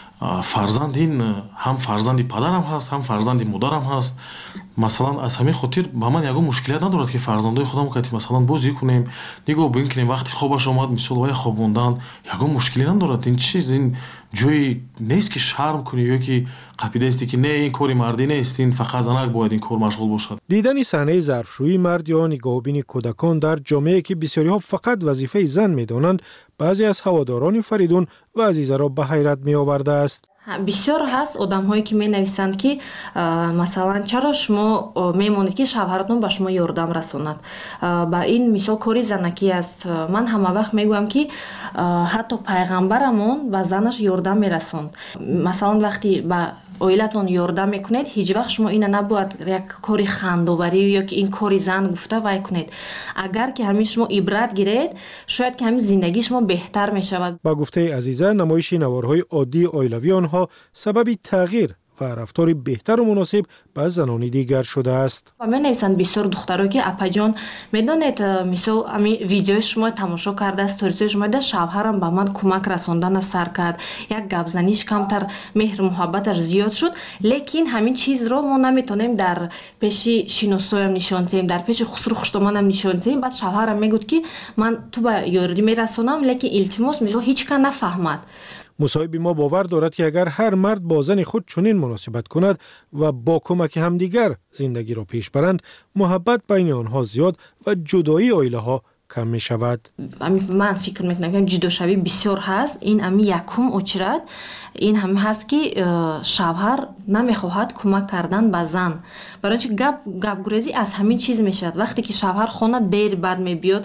فرزند این هم فرزندی پدرم هست هم فرزندی مادرم هست. مثلا از همین خاطر با من یگو مشکلیت ندارد که فرزندای خودم که مثلا بازی کنیم نگاه بین کنیم وقتی خوابش اومد مثلا وای خوابوندن یگو مشکلی ندارد. این چیز این جایی نیست که شرم کنی یا که قاعده است که نه این کاری مردی نیست این فقط زنک باید این کار مشغول باشد. دیدن صحنه ظرفشویی مرد یا نگاهبین کودکان در جامعه که بسیاری ها فقط وظیفه زن میدانند بعضی از هواداران فریدون و عزیزه را به حیرت می آورده است. بسیار هست آدم هایی که می نویسند که مثلا چرا شما میمونید که شوهرتون به شما یاردم رساند. با این مثال کاری زنکی است. من همه وقت میگویم که حتی پیغمبرمون به زنش یاردم میرسوند. مثلا وقتی با اویلتون یاردم میکنید هیچ وقت شما این نباید یک کاری خندوبری یا که این کاری زن گفته وای کنید. اگر که همین شما عبرت گیرید شاید که همین زندگی شما بهتر میشود. با گفته عزیزه نمایش نوارهای عادی اویلوی آنها سبب تغییر و رفتار بهتر و مناسب با زنان دیگر شده است. و من نویسند بسیار دخترها که اپا جان میدونید مثلا همین ویدیو شما تماشا کرده استوریز شما ده شوهرم به من کمک رساندن سر کرد یک گپ زنیش کمتر مهر محبتش زیاد شد لیکن همین چیز رو ما نمیتونیم در پیش شینوسویم نشان دهیم در پیش خسرو خشتمانم نشان دهیم. بعد شوهرم میگفت که من تو به یاردی میرسونم لیکن التماس مثلا هیچ کس نفهمد. مصاحب ما باور دارد که اگر هر مرد با زن خود چنین مناسبت کند و با کمک همدیگر زندگی را پیش برند محبت بین آنها زیاد و جدایی عائله ها کم می شود. من فکر میکنم که جداشوی بسیار هست. این امی یکم اچرد این هم هست که شوهر نمیخواهد کمک کردن به زن. برای اینکه گپ گریزی از همین چیز میشد. وقتی که شوهر خانه دیر بعد میبیاد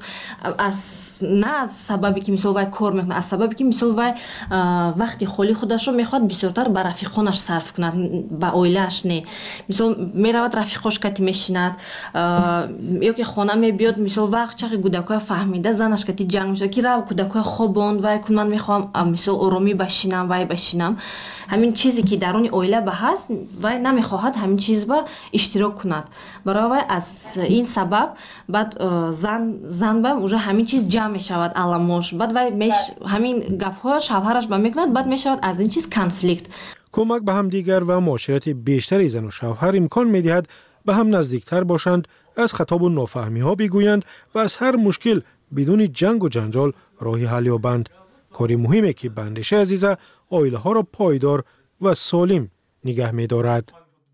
نه از سببی که مثلا وای کار میکنه از سببی که مثلا وای وقتی خالی خودش رو میخواد بسیارتر به رفیقانش صرف کند با اویلش نه. مثلا میرود رفیقاش کتی میشیند یا که خانه میبیاد مثلا وقت چقدر کودکای فهمیده زنش کتی جنگ میشه که رو کودکای خوابوند وای کن من میخوام مثلا آرامی بشینم وای بشینم. همین چیزی که درون اویله به هست وای نمیخواهد همین چیز با اشتراک کند. برای وای از این سبب بعد زن با اونجا همین چیز جمع میشود علامش بعد وای همین گپ ها شوهرش با میکند بعد میشود از این چیز کنفلیکت. کمک به هم دیگر و معاشرت بیشتری زن و شوهر امکان میدهد به هم نزدیکتر باشند از خطاب و نافهمی ها بگویند و از هر مشکل بدون جنگ و جنجال راهی حل یابند. کاری مهمه که بندش عزیزه عائله ها را پایدار و سالم نگه می‌دارد.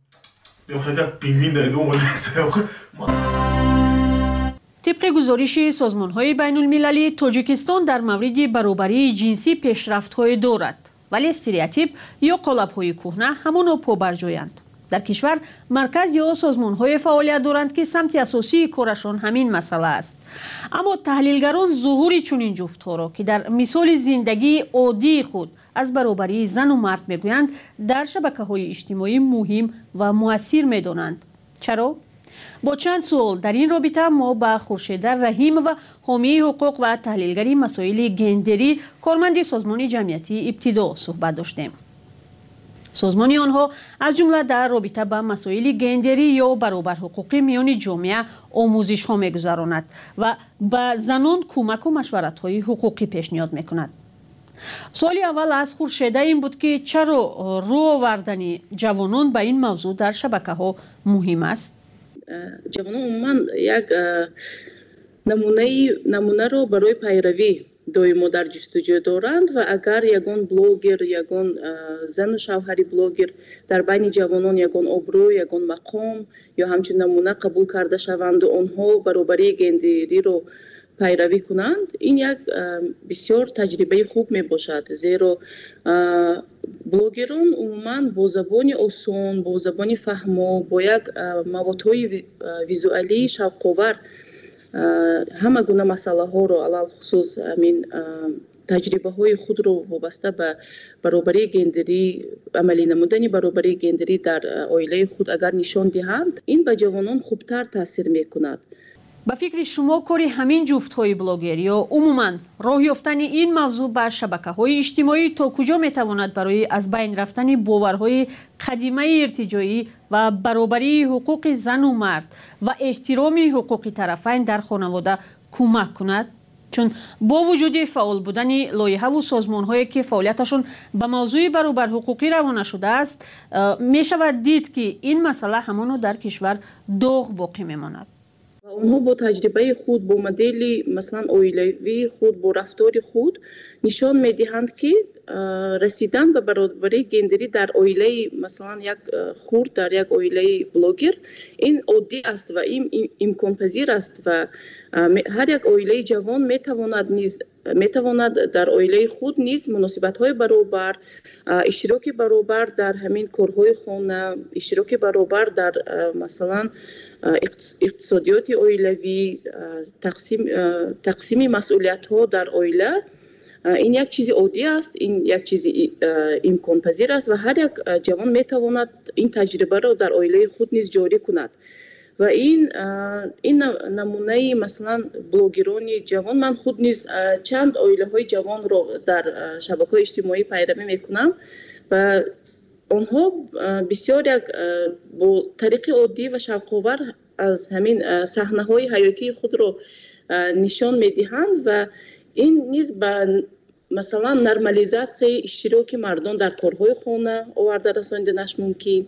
طبق گزارش سازمان‌های بین‌المللی تاجیکستان در مورد برابری جنسی پیشرفت‌های دارد ولی استریوتیپ یا قالب‌های کهنه همانا پابرجایند. در کشور مرکز یا سازمان‌های فعالیت دارند که سمت اساسی کارشان همین مسئله است. اما تحلیلگران ظهور چنین جفت‌ها را که در مثال زندگی عادی خود از برابری زن و مرد میگویند در شبکه‌های اجتماعی مهم و مؤثر می‌دانند. چرا؟ با چند سوال در این رابطه ما با خورشید رحیم و حامی حقوق و تحلیلگری مسائل گندری کارمند سازمان جمعیتی ابتدا صحبت داشتیم. سازمان آنها از جمله در رابطه با مسائل گندری یا برابر حقوقی میان جامعه آموزش ها میگذراند و به زنان کمک و مشورت های حقوقی پیشنهاد میکند. سوال اول از خورشید این بود که چرا رو آوردن جوانان به این موضوع در شبکه ها مهم است؟ جوانان عموما یک نمونه رو برای پیروی دائما در جستجو دارند و اگر یگان بلوگر یگان زن و شوهری بلوگر در بین جوانان یگان ابرو یگان مقام یا همچنین نمونه قبول کرده شوند و آنها برابری گندری رو пайравӣ кунанд, ин як бисёр таҷрибаи хуб мебошад, зеро блогерон умуман бо забони осон, бо забони фаҳмо, бо як маводҳои визуалии шавқовар ҳама гуна масъалаҳоро алалхусус ҳамин таҷрибаҳои худро вобаста ба баробарии гендерӣ, амалӣ намудани баробарии гендерӣ дар оилаи худ агар нишон диҳанд, ин ба ҷавонон хубтар таъсир мекунад. ба фикри шумо кори ҳамин ҷуфтҳои блогер ё умуман роҳ ёфтани ин мавзӯъ ба шабакаҳои иҷтимоӣ то куҷо метавонад барои аз байн рафтани боварҳои қадимаи иртиҷоӣ ва баробарии ҳуқуқи зану мард ва эҳтироми ҳуқуқи тарафайн дар хонавода кӯмак кунад? чун бо вуҷуди фаъол будани лоиҳаву созмонҳое ки фаъолияташон ба мавзӯи баробарҳуқуқӣ равона шудааст, мешавад дид ки ин масъала ҳамоно дар кишвар доғ боқӣ мемонад. онҳо бо таҷрибаи худ, бо модели масалан оилавии худ, бо рафтори худ нишон медиҳанд ки расидан ба баробарии гендерӣ дар оилаи масалан як хурд, дар як оилаи блогер ин оддӣ аст ва имконпазир аст ва ҳар як оилаи ҷавон метавонад дар оилаи худ низ муносибатҳои баробар, иштироки баробар дар ҳамин корҳои хона, иштироки баробар дар масалан иқтисодиёти оилавӣ, тақсими масъулиятҳо дар оила, ин як чизи оддӣ аст, ин як чизи имконпазир аст ва ҳар як ҷавон метавонад ин таҷрибаро дар оилаи худ низ ҷорӣ кунад. ва ин намунаи масалан блогерони ҷавон, ман худ низ чанд оилаҳои ҷавонро дар шабакаҳои иҷтимоӣ пайравӣ мекунам ва онҳо бисёр як бо тариқи оддӣ ва шавқовар аз ҳамин саҳнаҳои ҳаётии худро нишон медиҳанд ва ин низ ба масалан нормализатсияи иштироки мардон дар корҳои хона оварда расониданаш мумкин.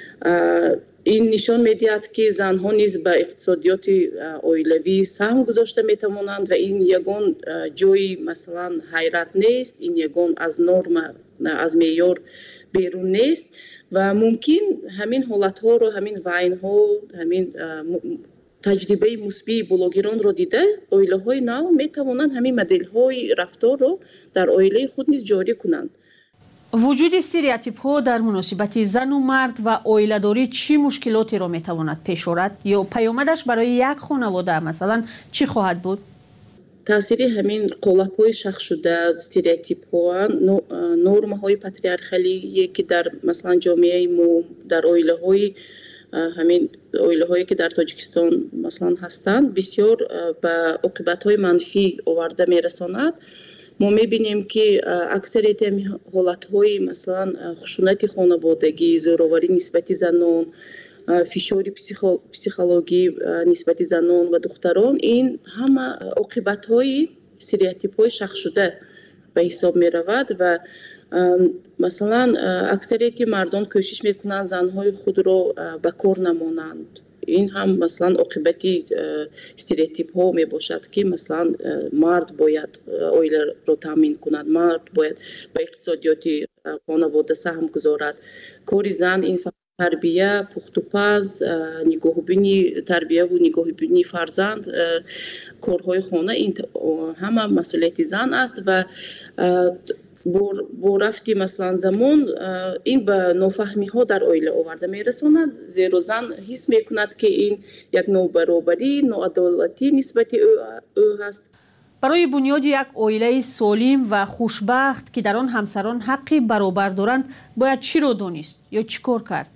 ин нишон медиҳад ки занҳо низ ба иқтисодиёти оилавӣ саҳм гузошта метавонанд ва ин ягон ҷои масалан ҳайрат нест, ин ягон аз норма, аз меъёр берун нест ва мумкин ҳамин ҳолатҳоро, ҳамин вайнҳо, ҳамин таҷрибаи мусбии блогеронро дида оилаҳои нав метавонанд ҳамин моделҳои рафторро дар оилаи худ низ ҷорӣ кунанд. вуҷуди стереотипҳо дар муносибати зану мард ва оиладорӣ чӣ мушкилотеро метавонад пеш орад ё паёмадаш барои як хонавода масалан чӣ хоҳад буд? таъсири ҳамин қолабҳои шахшшуда, стереотипҳо, нормаҳои патриархалие ки дар масалан ҷомеаи мо, дар оилаҳои ҳамин оилаҳое ки дар Тоҷикистон масалан ҳастанд, бисёр ба оқибатҳои манфӣ оварда мерасонад. мо мебинем ки аксарияти ҳолатҳои масалан хушунати хонаводагӣ, зӯроварӣ нисбати занон, фишори психологӣ нисбати занон ва духтарон, ин ҳама оқибатҳои стереотипҳои шахшшуда ба ҳисоб меравад ва масалан аксарияти мардон кӯшиш мекунанд занҳои худро ба кор намонанд. ин ҳам масалан оқибати стереотипҳо мебошад ки масалан мард бояд оиларо таъмин кунад, мард бояд ба иқтисодиёти хонавода саҳм гузорад. кори зан ин тарбия, пухтупаз, нигоҳубини тарбияву нигоҳубини фарзанд, корҳои хона, ин ҳама масъулияти зан аст ва бо рафти масалан замон ин ба нофаҳмиҳо дар оила оварда мерасонад, зеро зан ҳис мекунад ки ин як нобаробарӣ, ноадолатӣ нисбати ӯ ҳаст. барои бунёди як оилаи солим ва хушбахт ки дар он ҳамсарон ҳаққи баробар доранд бояд чиро донист ё чӣ кор кард?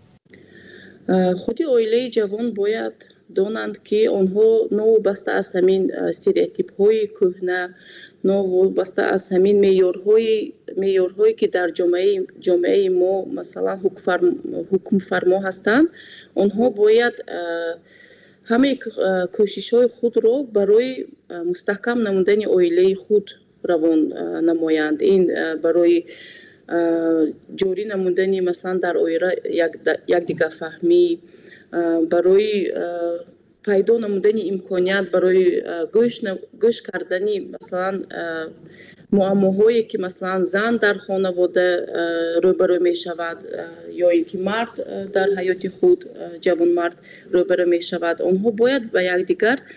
худи оилаи ҷавон бояд донанд ки онҳо новобаста аз ҳамин стереотипҳои кӯҳна, новобаста аз ҳамин меъёрҳое ки дар ҷомеаи мо масалан ҳукмфармо ҳастанд, онҳо бояд ҳамаи кӯшишҳои худро барои мустаҳкам намудани оилаи худ равон намоянд. ин барои ҷорӣ намудани масалан дар оила якдигарфаҳмӣ, барои пайдо намудани имконият барои гӯш кардани масалан муаммоҳое ки масалан зан дар хонавода рӯбарӯ мешавад ё ин ки мард дар ҳаёти худ ҷавонмард рӯбарӯ мешавад, онҳо бояд ба якдигар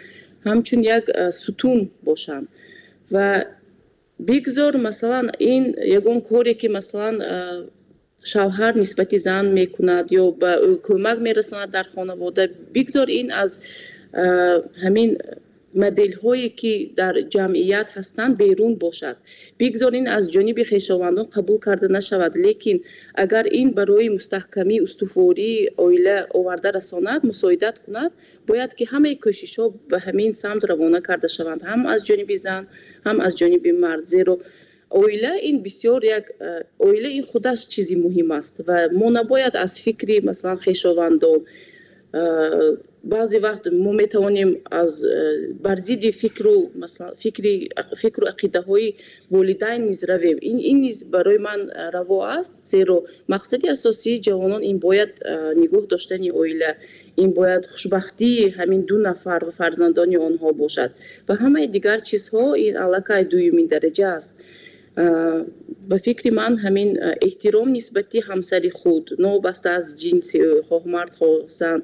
ҳамчун як сутун бошанд ва бигзор масалан ин ягон коре ки масалан шавҳар нисбати зан мекунад ё ба ӯ кӯмак мерасонад дар хонавода, бигзор ин аз ҳамин моделҳое ки дар ҷамъият ҳастанд берун бошад. Бигзор ин аз ҷониби хешовандон қабул карда нашавад, лекин агар ин барои мустаҳкамии устувории оила оварда расонад, мусоидат кунад, бояд ки ҳамаи кӯшишҳо ба ҳамин самт равона карда шаванд, ҳам аз ҷониби зан, ҳам аз ҷониби мард. Зеро оила ин бисёр як оила ин худаш чизи муҳим аст ва мо набояд аз фикри масалан хешовандон баъзе вақт мо метавонем аз бар зидди фикру ақидаҳои волидайн низ равем. Ин низ барои ман раво аст, зеро мақсади асосии ҷавонон ин бояд нигоҳ доштани оила, ин бояд хушбахтии ҳамин ду нафар ва фарзандони онҳо бошад ва ҳамаи дигар чизҳо ин аллакай дуюмин дараҷа аст. ба фикри ман ҳамин эҳтиром нисбати ҳамсари худ, новобаста аз ҷинси ӯ, хоҳ мард хоҳ зан,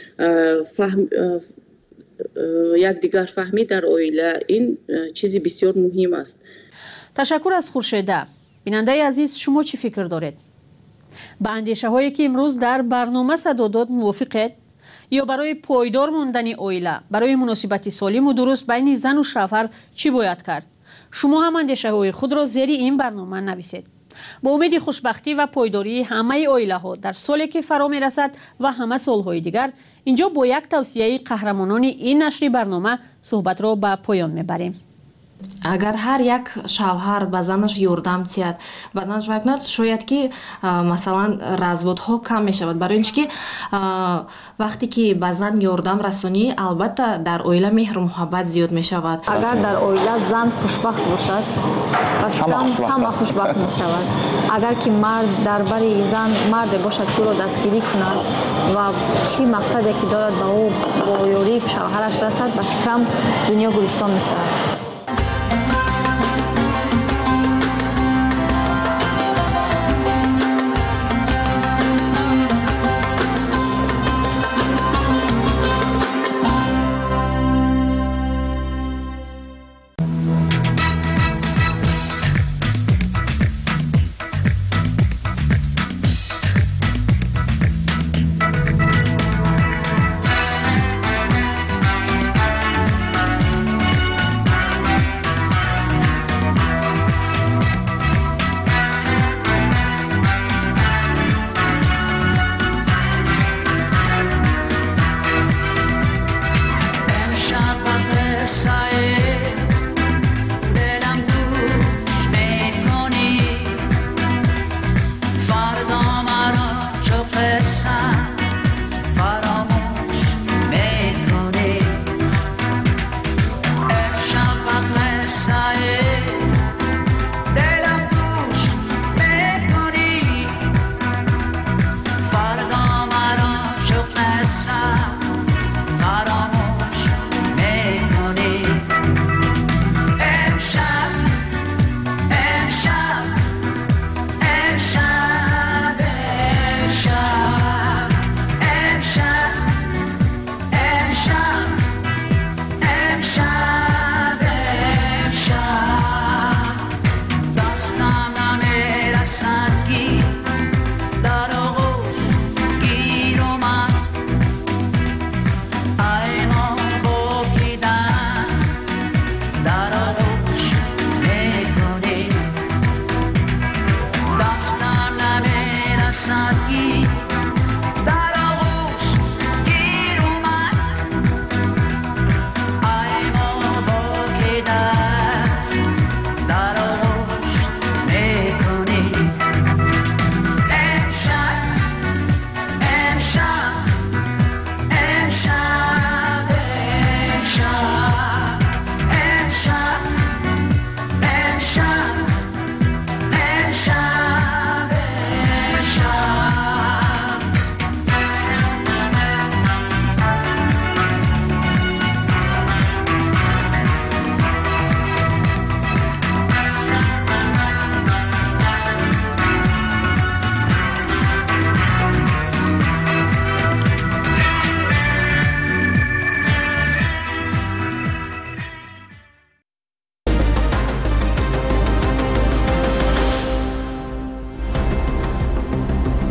якдигар фаҳмӣ дар оила, ин чизи бисёр муҳим аст. ташаккур аз хуршеда. бинандаи азиз, шумо чӣ фикр доред? ба андешаҳое ки имрӯз дар барнома садо дод мувофиқед? ё барои пойдор мондани оила, барои муносибати солиму дуруст байни зану шавҳар чӣ бояд кард? шумо ҳам андешаҳои худро зери ин барнома нависед. با امید خوشبختی و پایداری همه اویله‌ها در سالی که فرا می‌رسد و همه سال‌های دیگر اینجا با یک توصیه قهرمانان این نشر برنامه صحبت را به پایان می‌بریم. اگر هر یک شوهر به زنش یاردم تیاد به زنش وکند شاید که مثلا разводها کم می شود برای اینکه وقتی که به زن یاردم رسانی البته در اویله مهر و محبت زیاد می شود. اگر در اویله زن خوشبخت باشد همه خوشبخت می شود. اگر که مرد درباره زن مرد باشد که او را دستگیری کند و چی مقصدی که دارد به او با یاری شوهرش رسد به فکرم دنیا گلستان می شود.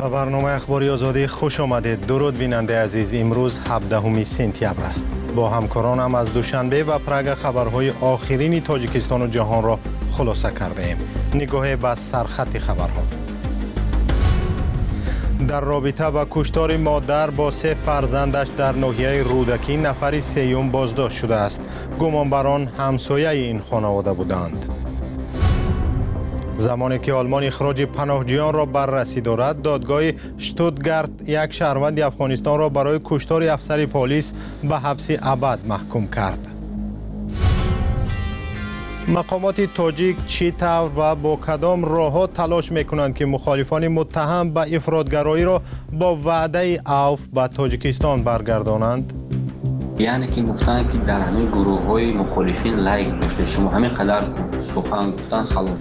به برنامه اخباری آزادی خوش آمدید. درود بیننده عزیز. امروز 17 سپتامبر است. با همکارانم از دوشنبه و پرگ خبرهای آخرین تاجیکستان و جهان را خلاصه کرده ایم. نگاه به سرخط خبرها. در رابطه با کشتار مادر با 3 فرزندش در ناحیه رودکی نفر سیوم بازداشت شده است. گمانبران همسایه این خانواده بودند. زمانی که آلمان اخراج پناهجویان را بررسی دارد، دادگاه شتوتگارت یک شهروند افغانستان را برای کشتار افسر پلیس به حبس ابد محکوم کرد. مقامات تاجیک چی طور و با کدام راه‌ها تلاش می‌کنند که مخالفان متهم به افراطگرایی را با وعده عفو به تاجیکستان برگردانند؟ یعنی که گفتن که در همین گروه‌های مخالفین لایک گذاشته، شما همین قدر سخن گفتن خلاص.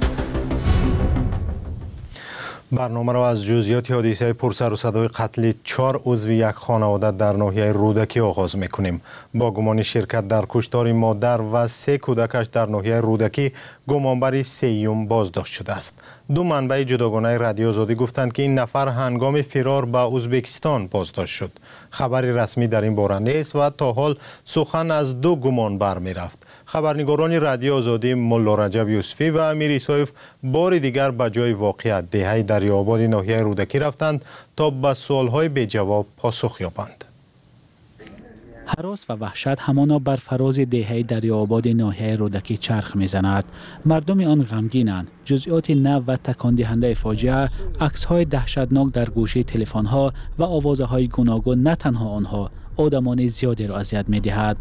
برنامه را از جزئیات حادثه پرسر و صدای قتل 4 عضو یک خانواده در ناحیه رودکی آغاز می‌کنیم. با گمان شرکت در کشتار مادر و 3 کودکش در ناحیه رودکی، گمانبر سیوم بازداشت شده است. 2 منبع جداگانه رادیو آزادی گفتند که این نفر هنگام فرار به ازبکستان بازداشت شد. خبری رسمی در این باره نیست و تا حال سخن از 2 گمانبر می‌رفت. خبرنگاران رادیو آزادی ملا رجب یوسفی و امیر ایسایف بار دیگر به جای واقعیت دهه دریاآباد ناحیه رودکی رفتند تا به سوال‌های بی جواب پاسخ یابند. هراس و وحشت همانا بر فراز دهه دریاآباد ناحیه رودکی چرخ میزند. مردم آن غمگینند. جزئیات نو و تکان دهنده فاجعه، عکس‌های دهشتناک در گوشه تلفن‌ها و آوازهای گوناگون نه تنها آنها، آدمان زیادی را اذیت می‌دهد.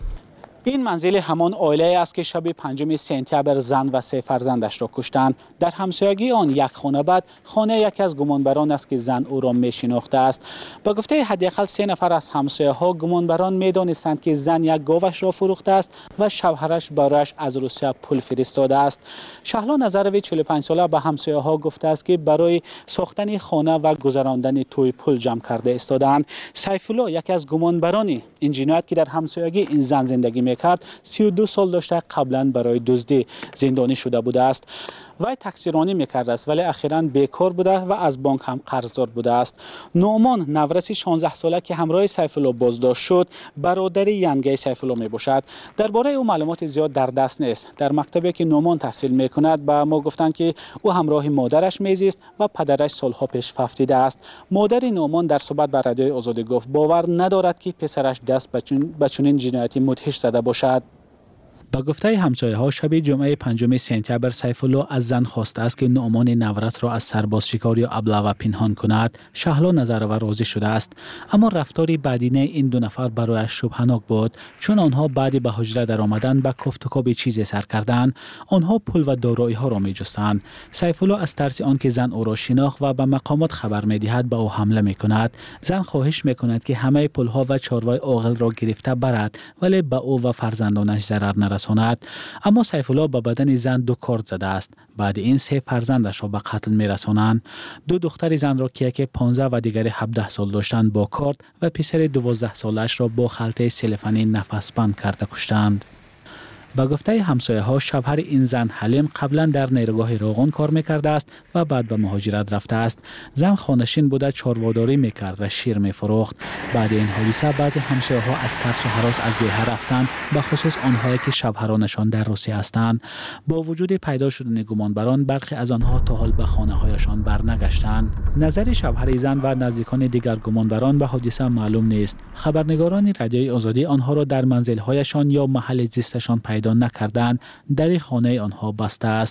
این منزل همان عائله است که شب 5 سپتامبر زن و 3 فرزندش را کشتند. در همسایگی آن یک خانه بعد خانه یکی از گمانبران است که زن او را می‌شناخته است. با گفته حداقل 3 نفر از همسایه‌ها، گمانبران می‌دانستند که زن یک گاوش را فروخته است و شوهرش برایش از روسیه پول فرستاده است. شهلا نظروی 45 ساله به همسایه‌ها گفته است که برای ساختن خانه و گذراندن توی پول جمع کرده استادند. سیف الله یکی از گمانبران این جنایت که در همسایگی این زن زندگی کرد، 32 سال داشته قبلا برای دزدی زندانی شده بوده است. وی تقصیرانی میکرده است ولی اخیراً بیکار بوده و از بانک هم قرضدار بوده است. نومان نورس 16 ساله که همراه سیف الله بازداشت شد، برادر ینگه سیف الله میباشد. درباره او معلومات زیاد در دست نیست. در مکتبی که نومان تحصیل میکند به ما گفتند که او همراه مادرش میزیست و پدرش سالها پیش فوتیده است. مادر نومان در صحبت با رادیو آزادی گفت باور ندارد که پسرش دست به چنین جنایتی مدهش زده باشد. با گفته همسایه‌ها شب جمعه 5 سپتامبر سیف الله از زن خواسته است که نعمان نورس را از سرباز شکار یا ابله پنهان کند. شهلا نظرور راضی شده است، اما رفتار بدینه این 2 نفر برایش شبهه‌ناک بود، چون آنها بعد به حجره در آمدن به کفت و کاب چیزی سر کردند. آنها پول و دارایی‌ها را می‌جستند. سیف الله از ترس آنکه زن او را شناخت و به مقامات خبر می‌دهد به او حمله می‌کند. زن خواهش می‌کند که همه پول‌ها و چاروای عاقل را گرفته برد ولی به او و فرزندانش ضرر نرساند. اما سیف الله به بدن زن 2 کارت زده است. بعد این 3 فرزندش را به قتل می‌رسانند. 2 دختر زن را که یکی 15 و دیگری 17 سال داشتند با کارت و پسر 12 سالش را با خلطه سلفانی نفس‌بند کرده کشتند. با گفته همسایه‌ها شوهر این زن حلیم قبلا در نیروگاه راغون کار می‌کرده است و بعد به مهاجرت رفته است. زن خانشین بوده، چارواداری می‌کرد و شیر می‌فروخت. بعد این حادثه بعضی همسایه‌ها از ترس و هراس از ده رفتند، به خصوص آنهایی که شوهرانشان در روسیه هستند. با وجود پیدا شدن گمانبران، برخی از آنها تا حال به خانه‌هایشان برنگشتند. نظر شوهر زن و نزدیکان دیگر گمانبران به حادثه معلوم نیست. خبرنگاران رادیوی آزادی آنها را در منزل‌هایشان یا محل زیستشان پیدا نکردند. در خانه آنها بسته است.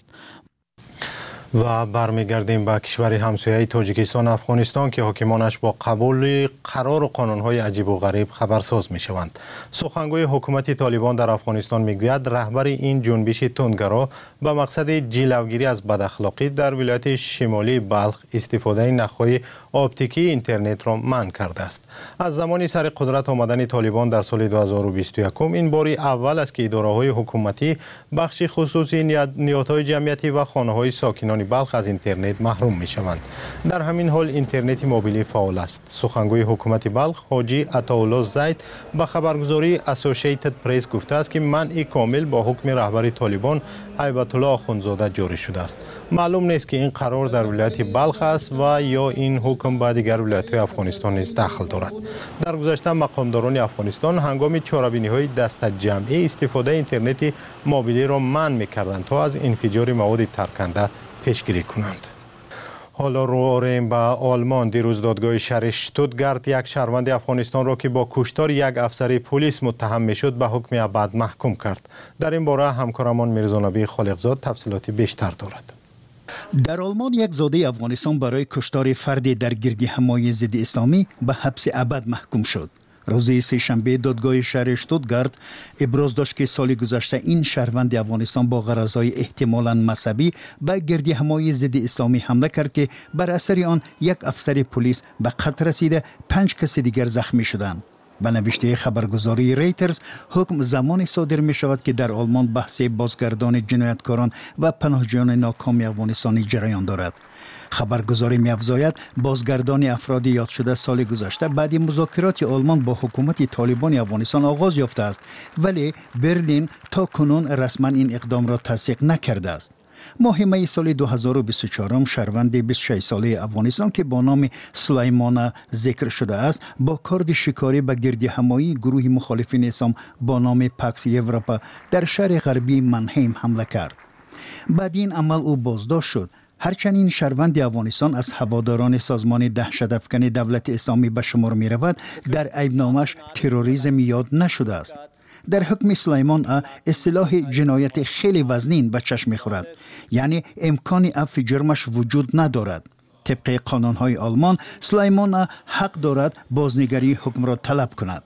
و برمیگردیم به کشور همسایه تاجیکستان افغانستان که حاکمانش با قبول قرار و قانون‌های عجیب و غریب خبرساز می‌شوند. سخنگوی حکومت طالبان در افغانستان میگوید رهبر این جنبش تندگرا به مقصد جلوگیری از بداخلاقی در ولایت شمالی بلخ استفاده نخ‌های آپتیکی اینترنت را منع کرده است. از زمانی سر قدرت آمدن طالبان در سال 2021 این باری اول است که اداره‌های حکومتی بخش خصوصی نهادهای جمعیتی و خانه‌های ساکنان بلخ از اینترنت محروم می شوند. در همین حال اینترنت موبیلی فعال است. سخنگوی حکومت بلخ حاجی عطاالله زید به خبرگزاری اسوسییتد پرس گفته است که منع کامل با حکم رهبر طالبان هیبت الله آخوندزاده جاری شده است. معلوم نیست که این قرار در ولایت بلخ است و یا این حکم به دیگر ولایت‌های افغانستان نیز دخل دارد. در گذشته مقامداران افغانستان هنگام چاره‌بینی‌های دست جمعی استفاده اینترنت موبیلی را منع می‌کردند تا از انفجار مواد ترکنده پیشگیری کنند. حالا رو آوریم به آلمان. دیروز دادگاه شهر اشتوتگارت یک شهروند افغانستان را که با کشتار یک افسر پلیس متهم میشد به حکم ابد محکوم کرد. در این باره همکارمان میرزانبی خالقزاد تفصیلات بیشتر دارد. در آلمان یک زاده افغانستان برای کشتار فردی در گردی حمایت ضد اسلامی به حبس ابد محکوم شد. روز سه‌شنبه دادگاه شهر اشتوتگارت ابراز داشت که سال گذشته این شهروند افغانستان با غرضهای احتمالاً مذهبی به گردی حمایت ضد اسلامی حمله کرد که بر اثر آن یک افسر پلیس به قتل رسیده 5 کس دیگر زخمی شدند. به نوشته خبرگزاری ریترز حکم زمانی صادر می شود که در آلمان بحث بازگردان جنایتکاران و پناهجویان ناکام افغانستانی جریان دارد. خبرگزاری می افزاید بازگردان افراد یاد شده سال گذشته بعد مذاکرات آلمان با حکومت طالبان افغانستان آغاز یافته است، ولی برلین تا کنون رسما این اقدام را تصدیق نکرده است. ماه می سال 2024 شهروند 26 ساله افغانستان که با نام سلیمان ذکر شده است با کارد شکاری به گردی حمایی گروه مخالفین اسلام با نام پاکس یوروپا در شهر غربی منهیم حمله کرد. بعد این عمل او بازداشت شد. هرچند این شهروند افغانستان از هواداران سازمان دهشت‌افکن دولت اسلامی به شمار می رود، در عیبنامه‌اش تروریسم یاد نشده است. در حکم سلیمان اصطلاح جنایت خیلی وزنین به چشم می‌خورد، یعنی امکان عفو جرمش وجود ندارد. طبق قانون‌های آلمان سلیمان حق دارد بازنگری حکم را طلب کند.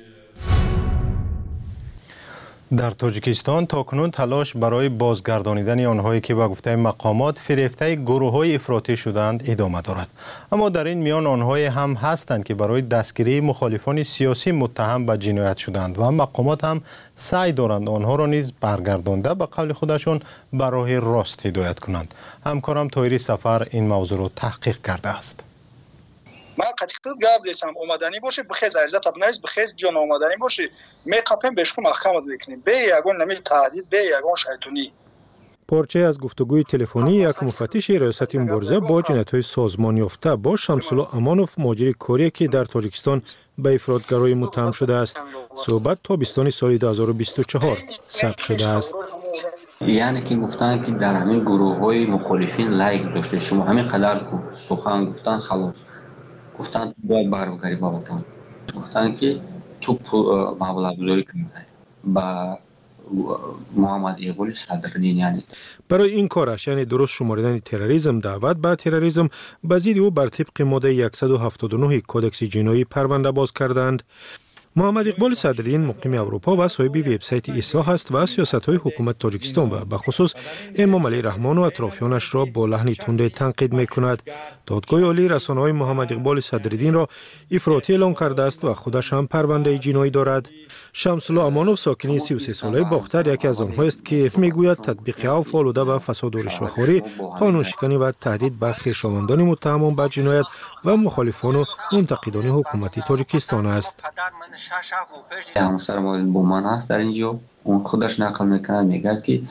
در تاجیکستان تاکنون تلاش برای بازگردانیدن آنهایی که به گفته مقامات فریفته گروه‌های افراطی شدند ادامه دارد. اما در این میان آنهایی هم هستند که برای دستگیری مخالفان سیاسی متهم به جنایت شدند و مقامات هم سعی دارند آنها را نیز برگردانده به قول خودشون به راه راست هدایت کنند. همکارم طاهری سفر این موضوع را تحقیق کرده است. ما قطعیت گفت دیسم اومدنی باشه بخیز عریضه تبنیز بخیز گیان اومدنی باشه میقاپیم بهشون محکمت بکنیم به یگون نمی تعدید به یگون شیطانی. پارچه از گفتگوی تلفنی یک مفتش ریاست مبارزه با جنایت‌های سازمان یافته با شمس‌الله امانوف مهاجر کره که در تاجیکستان به افراطگرایی متهم شده است صحبت تابستان سال 2024 ثبت شده است. یعنی که گفتن که در همین گروه‌های مخالفین لایک داشته شما همین قدر سخن گفتن خلاص گفتن باید برگردی با وطن، گفتن که تو مبلغ گذاری کنید با محمد ایقول صدرالدین. یعنی برای این کارش یعنی درست شماردن تروریسم دعوت به تروریسم به ضد او بر طبق ماده 179 کودکس جنایی پرونده باز کردند. محمد اقبال صدرالدین مقیم اروپا و صاحب وبسایت اصلاح است و سیاست‌های حکومت تاجیکستان و به خصوص امام علی رحمان و اطرافیانش را با لحن تند تنقید می‌کند. دادگاه عالی رسانه‌های محمد اقبال صدرالدین را افراطی اعلام کرده است و خودش هم پرونده جنایی دارد. شمس‌الله امانوف ساکن 33 ساله باختر یکی از آنها است که میگوید تطبیق عفو آلوده به فساد و رشوه‌خوری، قانون‌شکنی و تهدید به خویشاوندان متهمان به جنایت و مخالفان و منتقدان حکومت تاجیکستان است. همسر ما بومان هست در اینجا، اون خودش نقل میکنه میگه که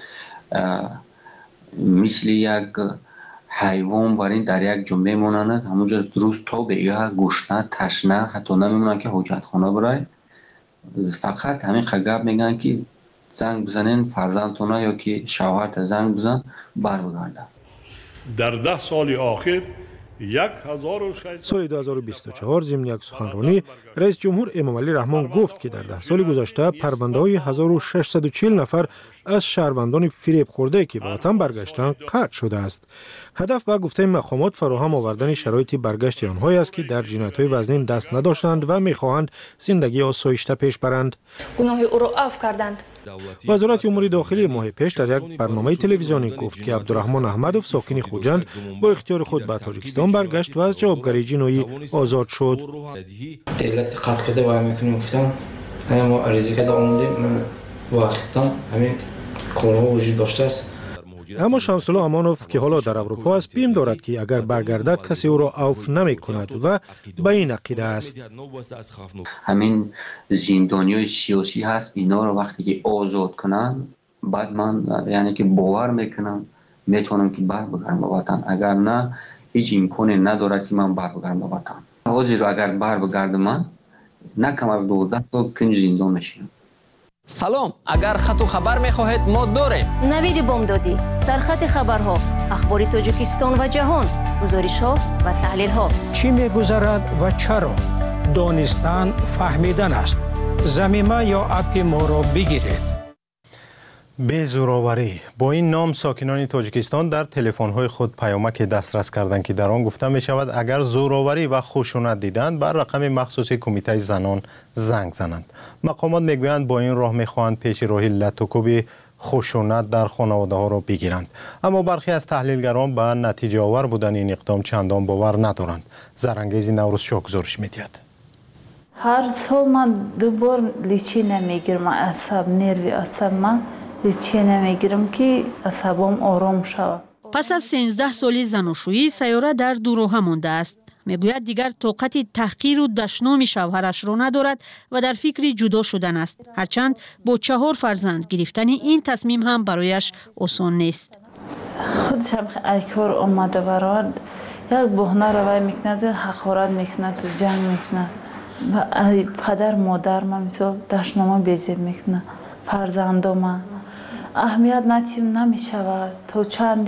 مثل یک حیوان برای در یک جنبه مونند، همونجا درست تا به یک گشنه تشنه حتی نمیمونن که حاجت خانه برای فقط همین خگب میگن که زنگ بزنین فرزندتون یا که شوهرت زنگ بزن برگردن. در 10 سال آخر سال 2024 ضمن یک سخنرانی رئیس جمهور امام علی رحمان گفت که در 10 سال گذشته پرونده‌های 1640 نفر از شهروندان فریب خورده که به وطن برگشتند قطع شده است. هدف به گفته مقامات فراهم آوردن شرایط برگشت آنهایی است که در جنایت‌های وزنین دست نداشتند و می‌خواهند زندگی آسایشته پیش برند. گناه او را عفو کردند. وزارت امور داخلی ماه پیش در یک برنامه تلویزیونی گفت که عبدالرحمن احمدوف ساکن خوجند با اختیار خود به تاجیکستان برگشت و از جوابگری جنایی آزاد شد. دولت قطع کرده و میکنیم گفتم ما عریضه کرده آمدیم وقتا همین کارها وجود داشته است. اما شمس‌الله امانوف که حالا در اروپا است بیم دارد که اگر برگردد کسی او را عفو نمی‌کند و به این عقیده است. همین زندانیای سیاسی هست، اینا رو وقتی که آزاد کنن بعد من یعنی که باور میکنم میتونم که برگردم به وطن، اگر نه هیچ امکانی ندارد که من برگردم به وطن. حاضر اگر برگردم من نه کم از 12 سال کنج زندان میشم. سلام، اگر خط و خبر میخواهید ما داریم. نوید بامدادی، سرخط خبرها، اخبار تاجیکستان و جهان، گزارش‌ها و تحلیل‌ها. چی می‌گذرد و چرا؟ دانستن فهمیدن است. ضمیمه یا اپ ما را بگیرید. به زوراوری با این نام ساکنان تاجیکستان در تلفن‌های خود پیامک دسترس کردند که در آن گفته می شود اگر زوراوری و خشونت دیدند بر رقم مخصوص کمیته زنان زنگ زنند. مقامات میگویند با این راه میخواهند پیش راهی لطوکوب خشونت در خانواده ها را بگیرند، اما برخی از تحلیلگران به نتیجه آور بودن این اقدام چندان باور ندارند. زرانگیز نوروز شاه گزارش می‌دهد. هر سال من دوبار لیچی نمیگیرم، عصب نروی عصب من لیچی نمیگیرم که عصبم آرام شود. پس از 13 سالی زناشویی سیاره در دو راه مانده است. میگوید دیگر طاقت تحقیر و دشنام شوهرش را ندارد و در فکر جدا شدن است، هرچند با 4 فرزند گرفتن این تصمیم هم برایش آسان نیست. خودش هم ایکار آمده براد یک بهانه روی میکند، حقارت میکند، جنگ میکند. پدر مادر من مثلا دشنام بیزیر میکنه، فرزندام اهمیت نتیم نمیشود تا چند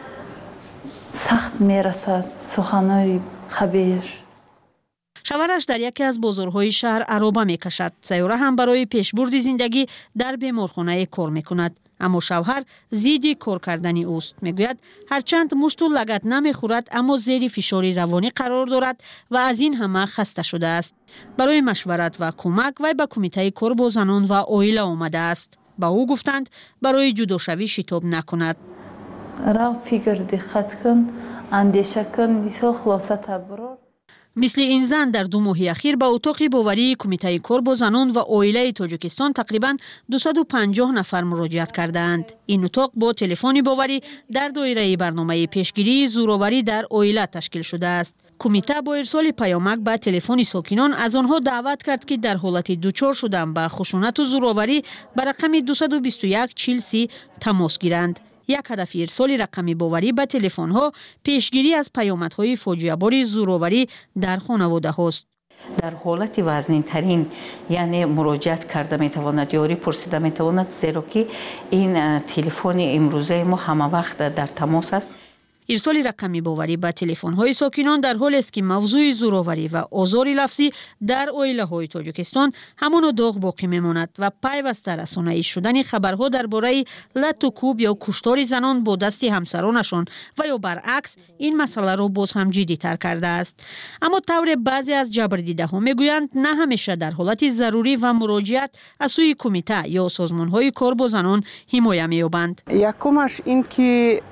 سخت میرسد سخنهای خبیر. شوهرش در یکی از بازارهای شهر عرابه میکشد. سیاره هم برای پیشبرد زندگی در بیمارخانه کار میکند، اما شوهر ضد کار کردن اوست. میگوید هرچند مشت و لگد نمیخورد اما زیر فشار روانی قرار دارد و از این همه خسته شده است. برای مشورت و کمک وی به کمیته کار با زنان و عائله آمده است. با او گفتند برای جداشوی شتاب نکند. را فکر دقت کن، اندیشه کن، مثل خلاصه تبرار. مثل این زن در 2 ماه اخیر به اتاق باوری کمیته کار با زنان و عائله تاجیکستان تقریبا 250 نفر مراجعت کردند. این اتاق با تلفن باوری در دایره برنامه پیشگیری زوراوری در عائله تشکیل شده است. کمیته با ارسال پیامک به تلفن ساکنان از آنها دعوت کرد که در حالت دچار شدن به خشونت و زوراوری به رقم 221 40 تماس گیرند. یک هدف ارسال رقم باوری به تلفن ها پیشگیری از پیامدهای فاجعه بار زوراوری در خانواده هاست. در حالت وزنین ترین یعنی مراجعت کرده میتواند، یاری پرسیده میتواند، زیرا که این تلفن امروزه ما همه وقت در تماس است. ارسال رقم باوری به تلفن‌های ساکنان در حال است که موضوع زوراوری و آزار لفظی در عائله‌های تاجیکستان همان داغ باقی میماند و پیوسته رسانه‌ای شدن خبرها درباره لط و کوب یا کشتار زنان با دست همسرانشان و یا برعکس این مسئله را باز هم جدی‌تر کرده است. اما طور بعضی از جبردیده‌ها میگویند نه همیشه در حالت ضروری و مراجعت از سوی کمیته یا سازمان‌های کار با زنان حمایت می‌یابند. یکمش این که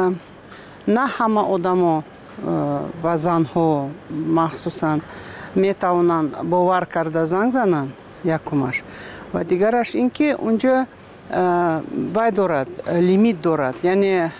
نه همه آدم و زنها مخصوصا میتوانند باور کرده زنگ زنند، یکمش. و دیگرش این که اونجا وای دارد، لیمیت دارد، یعنی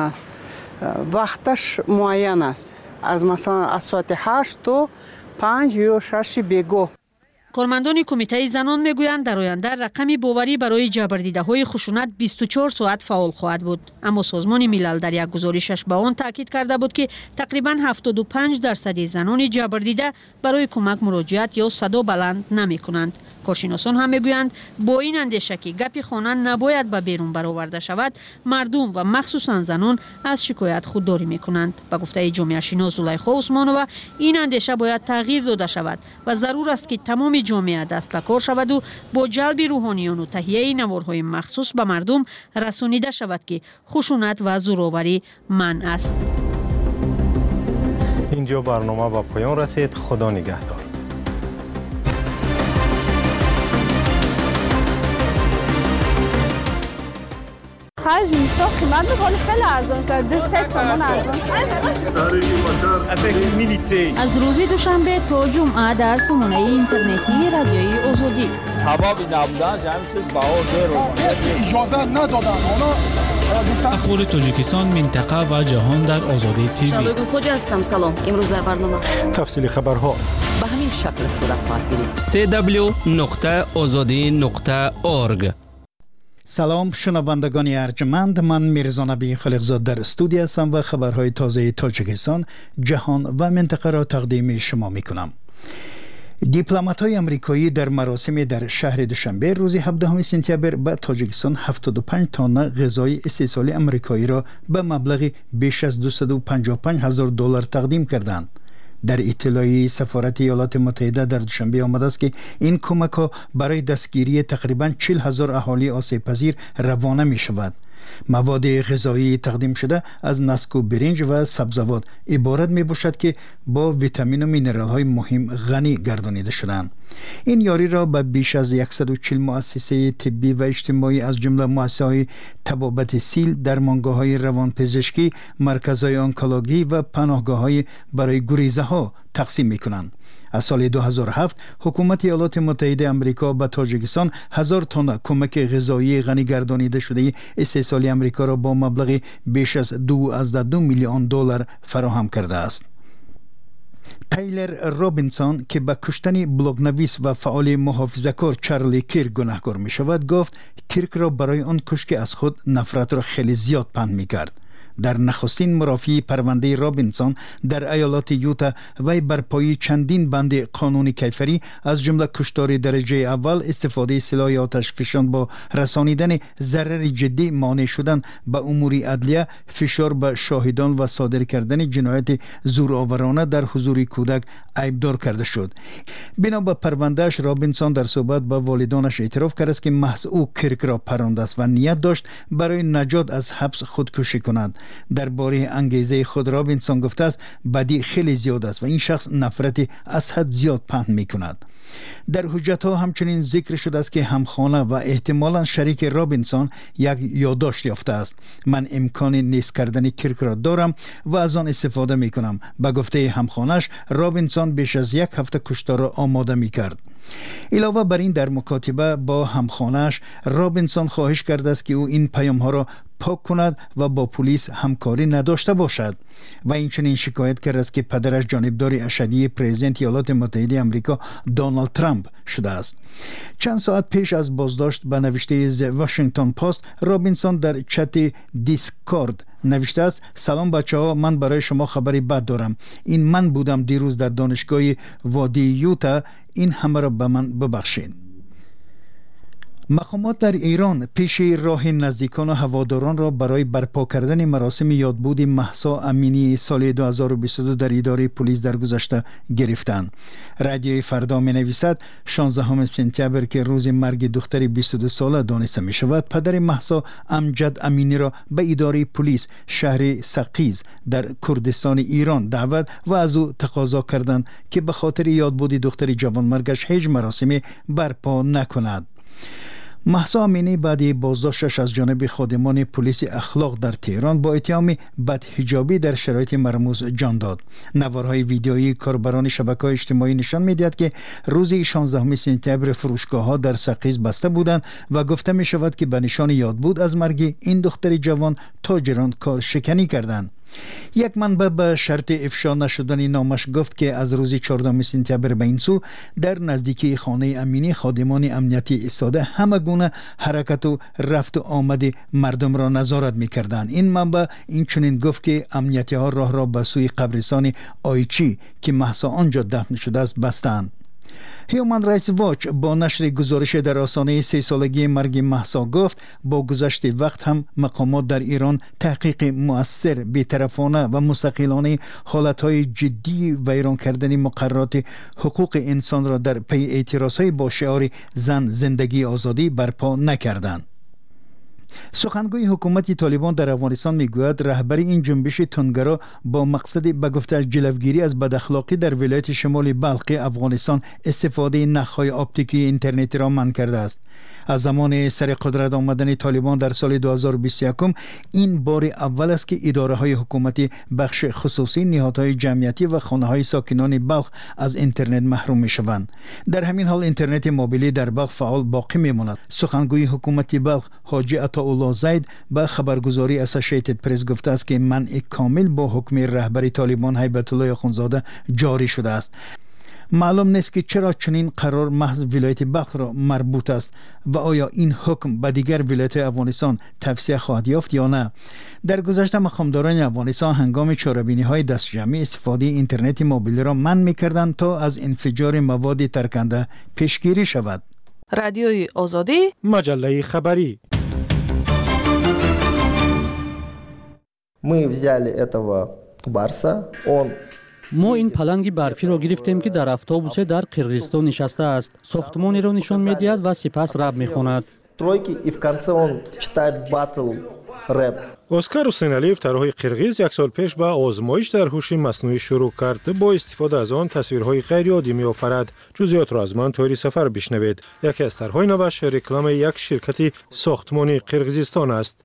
وقتش معین است، از مثلا از ساعت 8 تا 5 یا 6 بیگاه. کارمندان کمیته زنان میگویند در آینده رقم باوری برای جبردیده‌های خشونت 24 ساعت فعال خواهد بود، اما سازمان ملل در یک گزارشش به آن تاکید کرده بود که تقریباً 75% زنان جبردیده برای کمک مراجعت یا صدا بلند نمی‌کنند. کارشناسان هم میگویند با این اندیشه که گپ خانه نباید به بیرون برآورده شود، مردم و مخصوصا زنان از شکایت خودداری میکنند. به گفته جامعه شناس زلیخا عثمانова این اندیشه باید تغییر داده شود و ضرور است که تمام جامعه دست به کار شود و با جلب روحانیون و تهیه نوارهای مخصوص به مردم رسانیده شود که خشونت و زوراوری منع است. اینجا برنامه به پایان رسید. خدا نگهدار. خرج اینستا قیمت بخوری خیلی ارزان شد، 2-3 تومان ارزان شد. از روز دوشنبه تا جمعه در سامانه اینترنتی رادیوی آزادی. سبب نبودن همین چیز بها زیر اجازه ندادن، اونا اخبار تاجیکستان، منطقه و جهان در آزادی تیوی. شالوی خوجا هستم. سلام. امروز در برنامه تفصیل خبرها به همین شکل صورت خواهد گرفت. www.azadi.org. سلام شنوندگان ارجمند، من میرزا نبی خالقزاد در استودیو هستم و خبرهای تازه تاجیکستان، جهان و منطقه را تقدیم شما میکنم. دیپلمات‌های آمریکایی در مراسم در شهر دوشنبه روز 17 سپتامبر به تاجیکستان 75 تن غذای استحصالی آمریکایی را به مبلغ بیش از $255,000 تقدیم کردند. در اطلاعیه سفارت ایالات متحده در دوشنبه آمده است که این کمک ها برای دستگیری تقریباً 40,000 اهالی آسیب پذیر روانه می شود. مواد غذایی تقدیم شده از نسک و برنج و سبزیجات عبارت می باشد که با ویتامین و مینرال های مهم غنی گردانیده شدند. این یاری را به بیش از 140 مؤسسه طبی و اجتماعی از جمله مؤسسه‌های طبابت سیل، درمانگاه‌های روانپزشکی، مرکزهای آنکولوژی و پناهگاه‌های برای گریزه ها تقسیم می‌کنند. از سال 2007 حکومت ایالات متحده آمریکا به تاجیکستان 1000 تن کمک غذایی غنی گردانیده شده استحصالی آمریکا را با مبلغ بیش از $2 میلیون فراهم کرده است. تایلر رابینسون که به کشتن بلاگنویس و فعال محافظه‌کار چارلی کیرک گناهکار می شود، گفت کیرک را برای آن کشت که از خود نفرت را خیلی زیاد پنهان می کرد. در نخستین مرافعه پرونده رابینسون در ایالات یوتا و برپایی چندین بند قانونی کیفری از جمله کشتار درجه اول، استفاده سلاح آتش فشان با رسانیدن ضرر جدی، مانع شدن به امور عدلیه، فشار به شاهدان و صادر کردن جنایت زورآورانه در حضور کودک عیبدار کرده شد. بنا به پروندهش رابینسون در صحبت با والدانش اعتراف کرد است که محض او کیرک را پرانده است و نیت داشت برای نجات از حبس خودکشی کند. درباره انگیزه خود رابینسون گفته است بدی خیلی زیاد است و این شخص نفرت از حد زیاد پهن می کند. در حجت ها همچنین ذکر شده است که همخانه و احتمالاً شریک رابینسون یک یادداشت یافته است: من امکان نیست کردن کیرک را دارم و از آن استفاده می کنم. به گفته همخانه‌اش رابینسون بیش از یک هفته کشتار را آماده می کرد. علاوه بر این در مکاتبه با همخانه‌اش رابینسون خواهش کرده است که او این پیام ها را پاک کند و با پلیس همکاری نداشته باشد و اینچنین شکایت کرده است که پدرش جانبدار اشدی پرزیدنت ایالات متحده آمریکا دونالد ترامپ شده است. چند ساعت پیش از بازداشت به نوشته ز واشنگتن پست، رابینسون در چت دیسکورد نوشته است: سلام بچه‌ها، من برای شما خبری بد دارم. این من بودم دیروز در دانشگاه وادی یوتا. این همه را به من ببخشید. مقامات در ایران پیش راه نزدیکان و هواداران را برای برپا کردن مراسم یادبود مهسا امینی سال 2022 در اداره پلیس در گذشته گرفتند. رادیوی فردا می نویسد 16 سپتامبر که روز مرگ دختر 22 ساله دانسته می شود، پدر مهسا امجد امینی را به اداره پلیس شهر سقیز در کردستان ایران دعوت و از او تقاضا کردند که به خاطر یادبود دختر جوانمرگش هیچ مراسمی برپا نکند. مهسا امینی بعد بازداشتش از جانب خادمان پلیس اخلاق در تهران با اتهام بدحجابی در شرایط مرموز جان داد. نوارهای ویدیویی کاربران شبکه‌های اجتماعی نشان می‌دهد که روز 16 سپتامبر فروشگاه‌ها در سقیز بسته بودند و گفته می‌شود که به نشان یادبود از مرگ این دختر جوان تاجران کار شکنی کردند. یک منبع به شرط افشا نشدن نامش گفت که از روز 14 سپتامبر به این سو در نزدیکی خانه امینی خادمان امنیتی ایستاده همه گونه حرکت و رفت و آمد مردم را نظارت می‌کردند. این منبع این چنین گفت که امنیتی ها راه را به سوی قبرستان آیچی که مهسا آنجا دفن شده است بستند. هیومن رایتس واچ با نشر گزارش در آستانه 3 سالگی مرگ مهسا گفت با گذشت وقت هم مقامات در ایران تحقیق مؤثر، بی‌طرفانه و مستقلانه حالتهای جدی ویران کردن مقررات حقوق انسان را در پی اعتراضهای با شعار زن زندگی آزادی برپا نکردند. سخنگوی حکومت طالبان در افغانستان میگوید رهبری این جنبش تندگرا با مقصد به گفته جلوگیری از بداخلاقی در ولایت شمال بلخ افغانستان استفاده نخهای اپتیکی اینترنتی را منع کرده است. از زمان سر قدرت آمدن طالبان در سال 2021 این بار اول است که اداره های حکومتی، بخش خصوصی، نهادهای جمعیتی و خانه های ساکنان بلخ از اینترنت محروم می شوند. در همین حال اینترنت موبیلی در بلخ فعال باقی می ماند. سخنگوی حکومت بلخ حاجی عطا عطاءالله زید به خبرگزاری اسوسییتد پرس گفته است که منع کامل با حکم رهبر طالبان هیبت الله اخوندزاده جاری شده است. معلوم نیست که چرا چنین قرار محض ولایت بلخ را مربوط است و آیا این حکم به دیگر ولایت افغانستان توسعه خواهد یافت یا نه. در گذشته مقامداران افغانستان هنگام چاره‌بینی های دست جمعی استفاده اینترنت موبیل را منع می‌کردند تا از انفجار مواد ترکنده پیشگیری شود. رادیوی آزادی، مجله خبری. Мы взяли этого барса, он ما این پلنگ برفی را گرفتیم که در اتوبوس در قرقیزستان نشسته است. ساختمانی را نشان می‌دهد و سپس رپ می‌خواند. اسکار حسینعلیف طراح قرقیز یک سال پیش به آزمایش در هوش مصنوعی شروع کرد. با استفاده از آن تصویرهای غیر عادی می‌آفرد. جزئیات را از من طوری سفر بشنوید. یکی از طرح‌های نوش رکلام یک شرکت ساختمانی قرقیزستان است.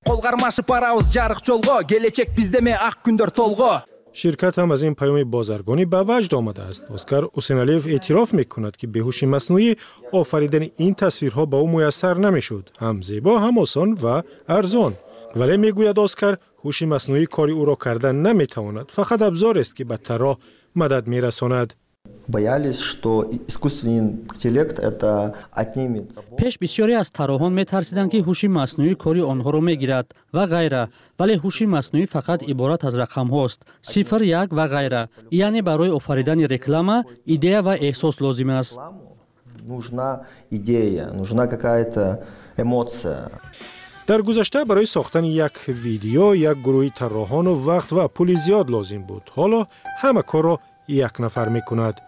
شرکت هم از این پیام بازرگانی به وجد آمده است. اسکار حسینعلیف اعتراف می‌کند که به هوش مصنوعی آفریدن این تصویرها به او میسر نمی‌شد. هم زیبا، هم آسان و ارزان. ولی میگوید اسکار هوش مصنوعی کاری او را کردن نمی‌تواند. فقط ابزار است که به طراح مدد می‌رساند. پیش بسیاری از طراحان می‌ترسیدند که هوش مصنوعی کاری آنها را می‌گیرد و غیره، ولی هوش مصنوعی فقط عبارت از رقم هاست، 0 1 و غیره. یعنی برای آفریدن رکلام ایده و احساس لازم است. در گذشته برای ساختن یک ویدیو یک گروه طراحان و وقت و پول زیاد لازم بود. حالا همه کار را یک نفر می‌کند.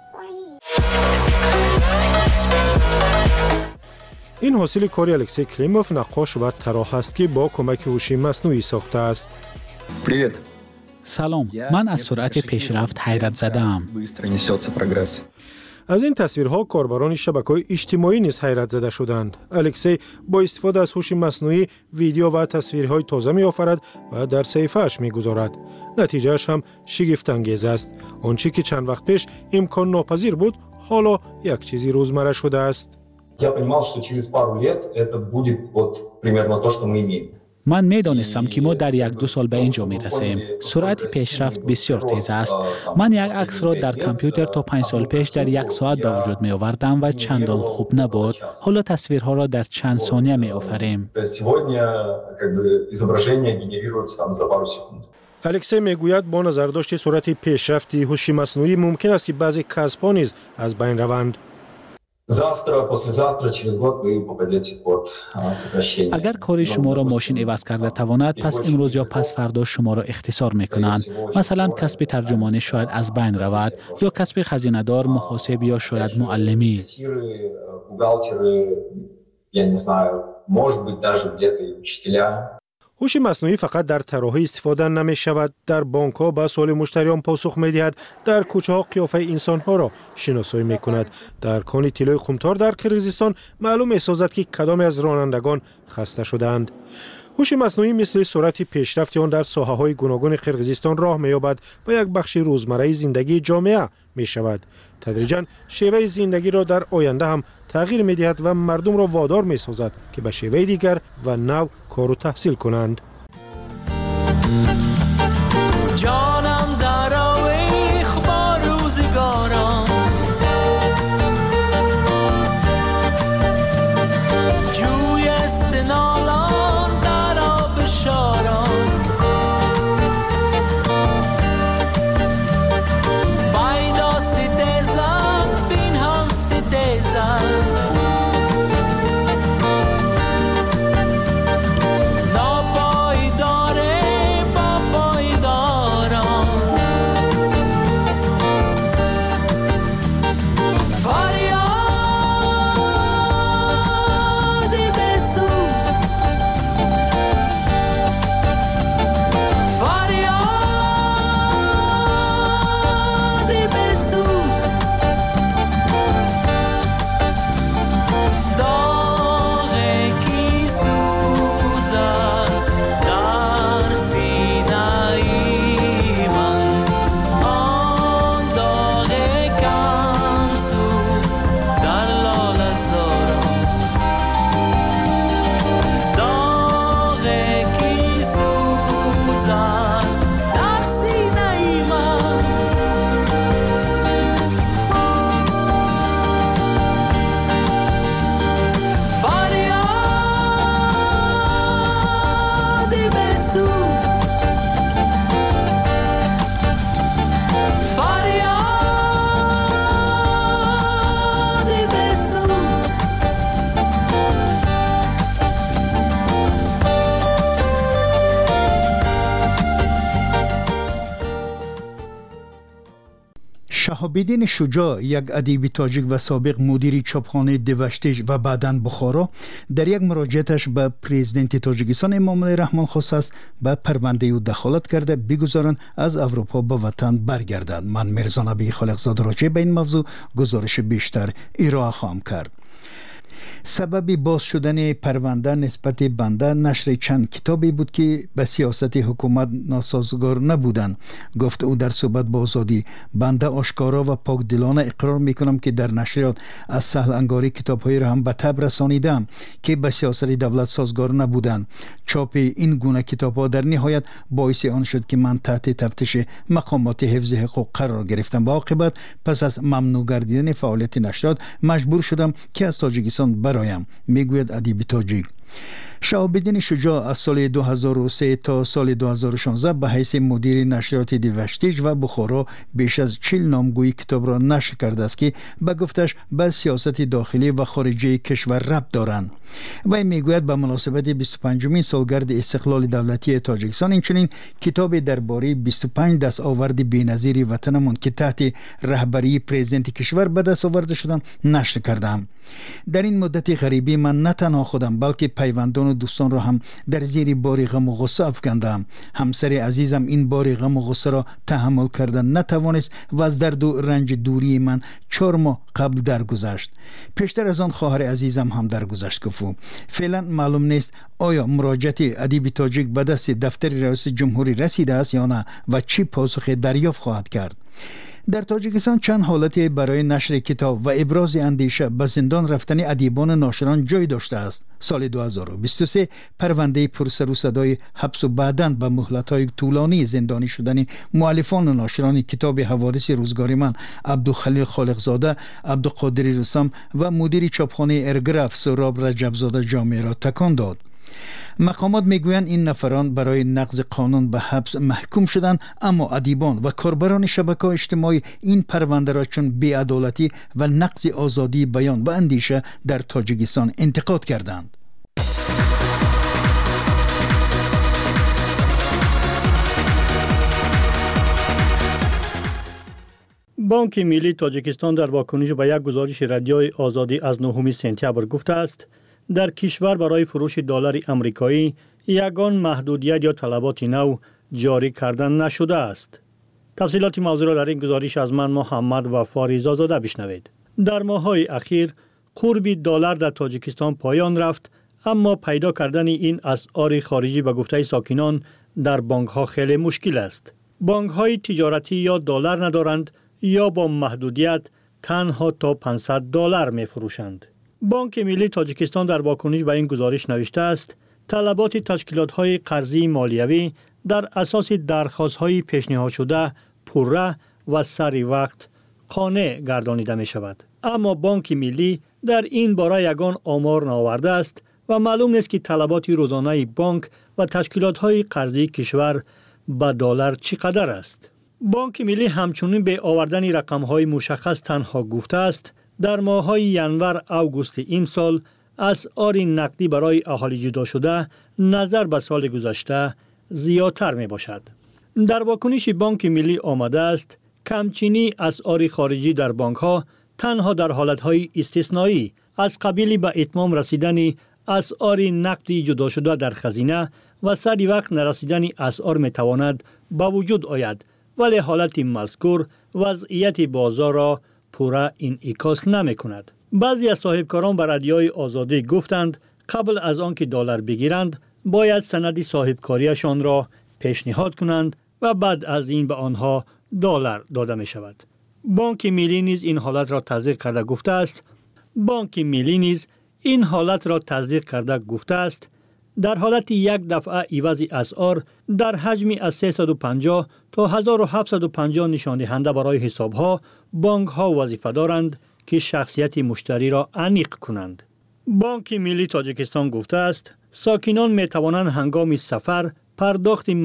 این حاصل کاری الکسی کلیموف، نقاش و طراح است که با کمک هوش مصنوعی ساخته است. سلام، من از سرعت پیشرفت حیرت زده‌ام. از این تصویرها کاربران شبکه‌های اجتماعی نیز حیرت زده شدند. الکسی با استفاده از هوش مصنوعی ویدیو و تصویرهای تازه می‌آفرد و در صفحه‌اش می‌گذارد. نتیجه‌اش هم شگفت‌انگیز است. آنچه که چند وقت پیش امکان ناپذیر بود، حالا یک چیزی روزمره شده است. من می‌دانستم که ما در 1-2 سال به اینجا می‌رسیم. سرعت پیشرفت بسیار تیز است. من یک عکس را در کامپیوتر تا 5 سال پیش در 1 ساعت به وجود می‌آوردم و چندان خوب نبود. حالا تصویرها را در چند ثانیه می‌آفریم. الکسی میگوید با نظرداشت سرعت پیشرفت هوش مصنوعی ممکن است که بعضی کسب‌ها نیز از بین روند. اگر کاری شما را ماشین عوض کرده تواند، پس امروز یا پس فردا شما را اختصار میکنند. مثلا کسب ترجمانی شاید از بین رود، یا کسب خزینه‌دار، محاسب یا شاید معلمی. هوش مصنوعی فقط در طراحی استفاده نمی شود. در بانک ها به سوال مشتریان پاسخ می دهد. در کوچه ها قیافه انسان ها را شناسایی می کند. در کان طلای قمتار در قرقیزستان معلوم می سازد که کدام از رانندگان خسته شدند. هوش مصنوعی مثل سرعت پیشرفت آن در ساحه های گوناگون قرقیزستان راه می یابد و یک بخش روزمره زندگی جامعه می شود. تدریجاً شیوه زندگی را در آینده هم تغییر می دهد و مردم را وادار می سازد که به شیوه دیگر و نو کار و تحصیل کنند. جانم در آویخ با روزگاران، جوی استنالان در آب شاران، بایدا ستیزن بینهان ستیزن، ناپایداره با شهاب‌الدین شجاع، یک ادیب تاجیک و سابق مدیر چاپخانه دوشتیج و بعداً بخارا، در یک مراجعتش به پرزیدنت تاجیکستان امامعلی رحمان خواسته است به پرونده او دخالت کرده بگذارند از اروپا به وطن برگردد. من میرزا نبی خالقزاده راجع به این موضوع گزارش بیشتر ارائه خواهم کرد. سبب باز شدن پرونده نسبت بنده نشر چند کتابی بود که به سیاست حکومت ناسازگار نبودند. گفت او در صحبت با آزادی: بنده آشکارا و پاکدلانه اقرار میکنم که در نشریات از سهل انگاری کتابهایی را هم به تب رسانیدم که به سیاست دولت سازگار نبودند. چاپ این گونه کتابها در نهایت باعث آن شد که من تحت تفتیش مقامات حفظ حقوق قرار گرفتم. با عاقبت پس از ممنوع گردیدن فعالیت نشریات مجبور شدم که از تاجیکستان برایم، میگوید ادیب تاجیک. شهاب‌الدین شجاع از سال 2003 تا سال 2016 به حیث مدیر نشریات دوشتیج و بخارا بیش از 40 نامگویی کتاب را نشر کرده است که به گفتش به سیاست داخلی و خارجی کشور ربط دارند. و میگوید به مناسبت 25مین سالگرد استقلال دولتی تاجیکستان اینچنین کتاب درباره 25 دستاورد بی‌نظیر وطنمان که تحت رهبری پرزیدنت کشور به دست آورده شدند نشر کردم. در این مدت غریبی من نه تنها خودم بلکه پیوندان و دوستان را هم در زیر بار غم و غصه افکندم. همسر عزیزم این بار غم و غصه را تحمل کردن نتوانست و از درد و رنج دوری من 4 ماه قبل درگذشت. پیشتر از آن خواهر عزیزم هم درگذشت. گفت فعلا معلوم نیست آیا مراجعت ادیب تاجیک به دست دفتر رئیس جمهوری رسیده است یا نه و چی پاسخ دریافت خواهد کرد. در تاجیکستان چند حالت برای نشر کتاب و ابراز اندیشه به زندان رفتن ادیبان و ناشران جای داشته است. سال 2023 پرونده پرسر و صدای حبس و بعداً به مهلت‌های طولانی زندانی شدن مؤلفان و ناشران کتاب حوادث روزگار من عبدالخلیل خالقزاده، عبدالقادر رستم و مدیر چاپخانه ارگراف سهراب رجبزاده جامعه را تکان داد. مقامات میگویند این نفران برای نقض قانون به حبس محکوم شدند، اما ادیبان و کاربران شبکه‌های اجتماعی این پرونده را چون بی‌عدالتی و نقض آزادی بیان و اندیشه در تاجیکستان انتقاد کردند. بانک ملی تاجیکستان در واکنش به یک گزارش رادیوی آزادی از 9 سپتامبر گفته است در کشور برای فروش دلار آمریکایی یگان محدودیت یا طلبات نو جاری کردن نشده است. تفصیلات موضوع را در این گزارش از من محمد وفاری زاده بشنوید. در ماه‌های اخیر قرب دلار در تاجیکستان پایان رفت، اما پیدا کردن این اسعار خارجی به گفته ساکنان در بانک‌ها خیلی مشکل است. بانک‌های تجارتی یا دلار ندارند یا با محدودیت تنها تا $500 می‌فروشند. بانک ملی تاجیکستان در واکنش به این گزارش نوشته است طلبات تشکیلات‌های قرضی مالیوی در اساس درخواست‌های پیشنهاد شده پوره و سری وقت قانع گردانیده می شود. اما بانک ملی در این باره یگان آمار نآورده است و معلوم نیست که طلبات روزانه بانک و تشکیلات‌های قرضی کشور به دلار چقدر است. بانک ملی همچنین به آوردن رقم‌های مشخص تنها گفته است در ماه‌های ینور آگوست این سال اسعار نقدی برای اهالی جدا شده نظر به سال گذشته زیادتر می باشد. در واکنش بانک ملی آمده است کمچینی اسعار خارجی در بانک‌ها تنها در حالت‌های استثنایی از قبیل به اتمام رسیدن اسعار نقدی جدا شده در خزینه و سری وقت نرسیدن اسعار می تواند با وجود آید، ولی حالت مذکور وضعیت بازار را پورا انعکاس نمی کند. بعضی از صاحبکاران به رادیوی آزادی گفتند قبل از آنکه دلار بگیرند باید سند صاحبکاریشان را پیشنهاد کنند و بعد از این به آنها دلار داده می شود. بانک ملی نیز این حالت را تصدیق کرده گفته است در حالت یک دفعه عوض اسعار در حجمی از 350 تا 1750 نشان دهنده برای حساب‌ها بانک‌ها وظیفه دارند که شخصیت مشتری را انیق کنند. بانک ملی تاجیکستان گفته است ساکنان می توانند هنگام سفر پرداخت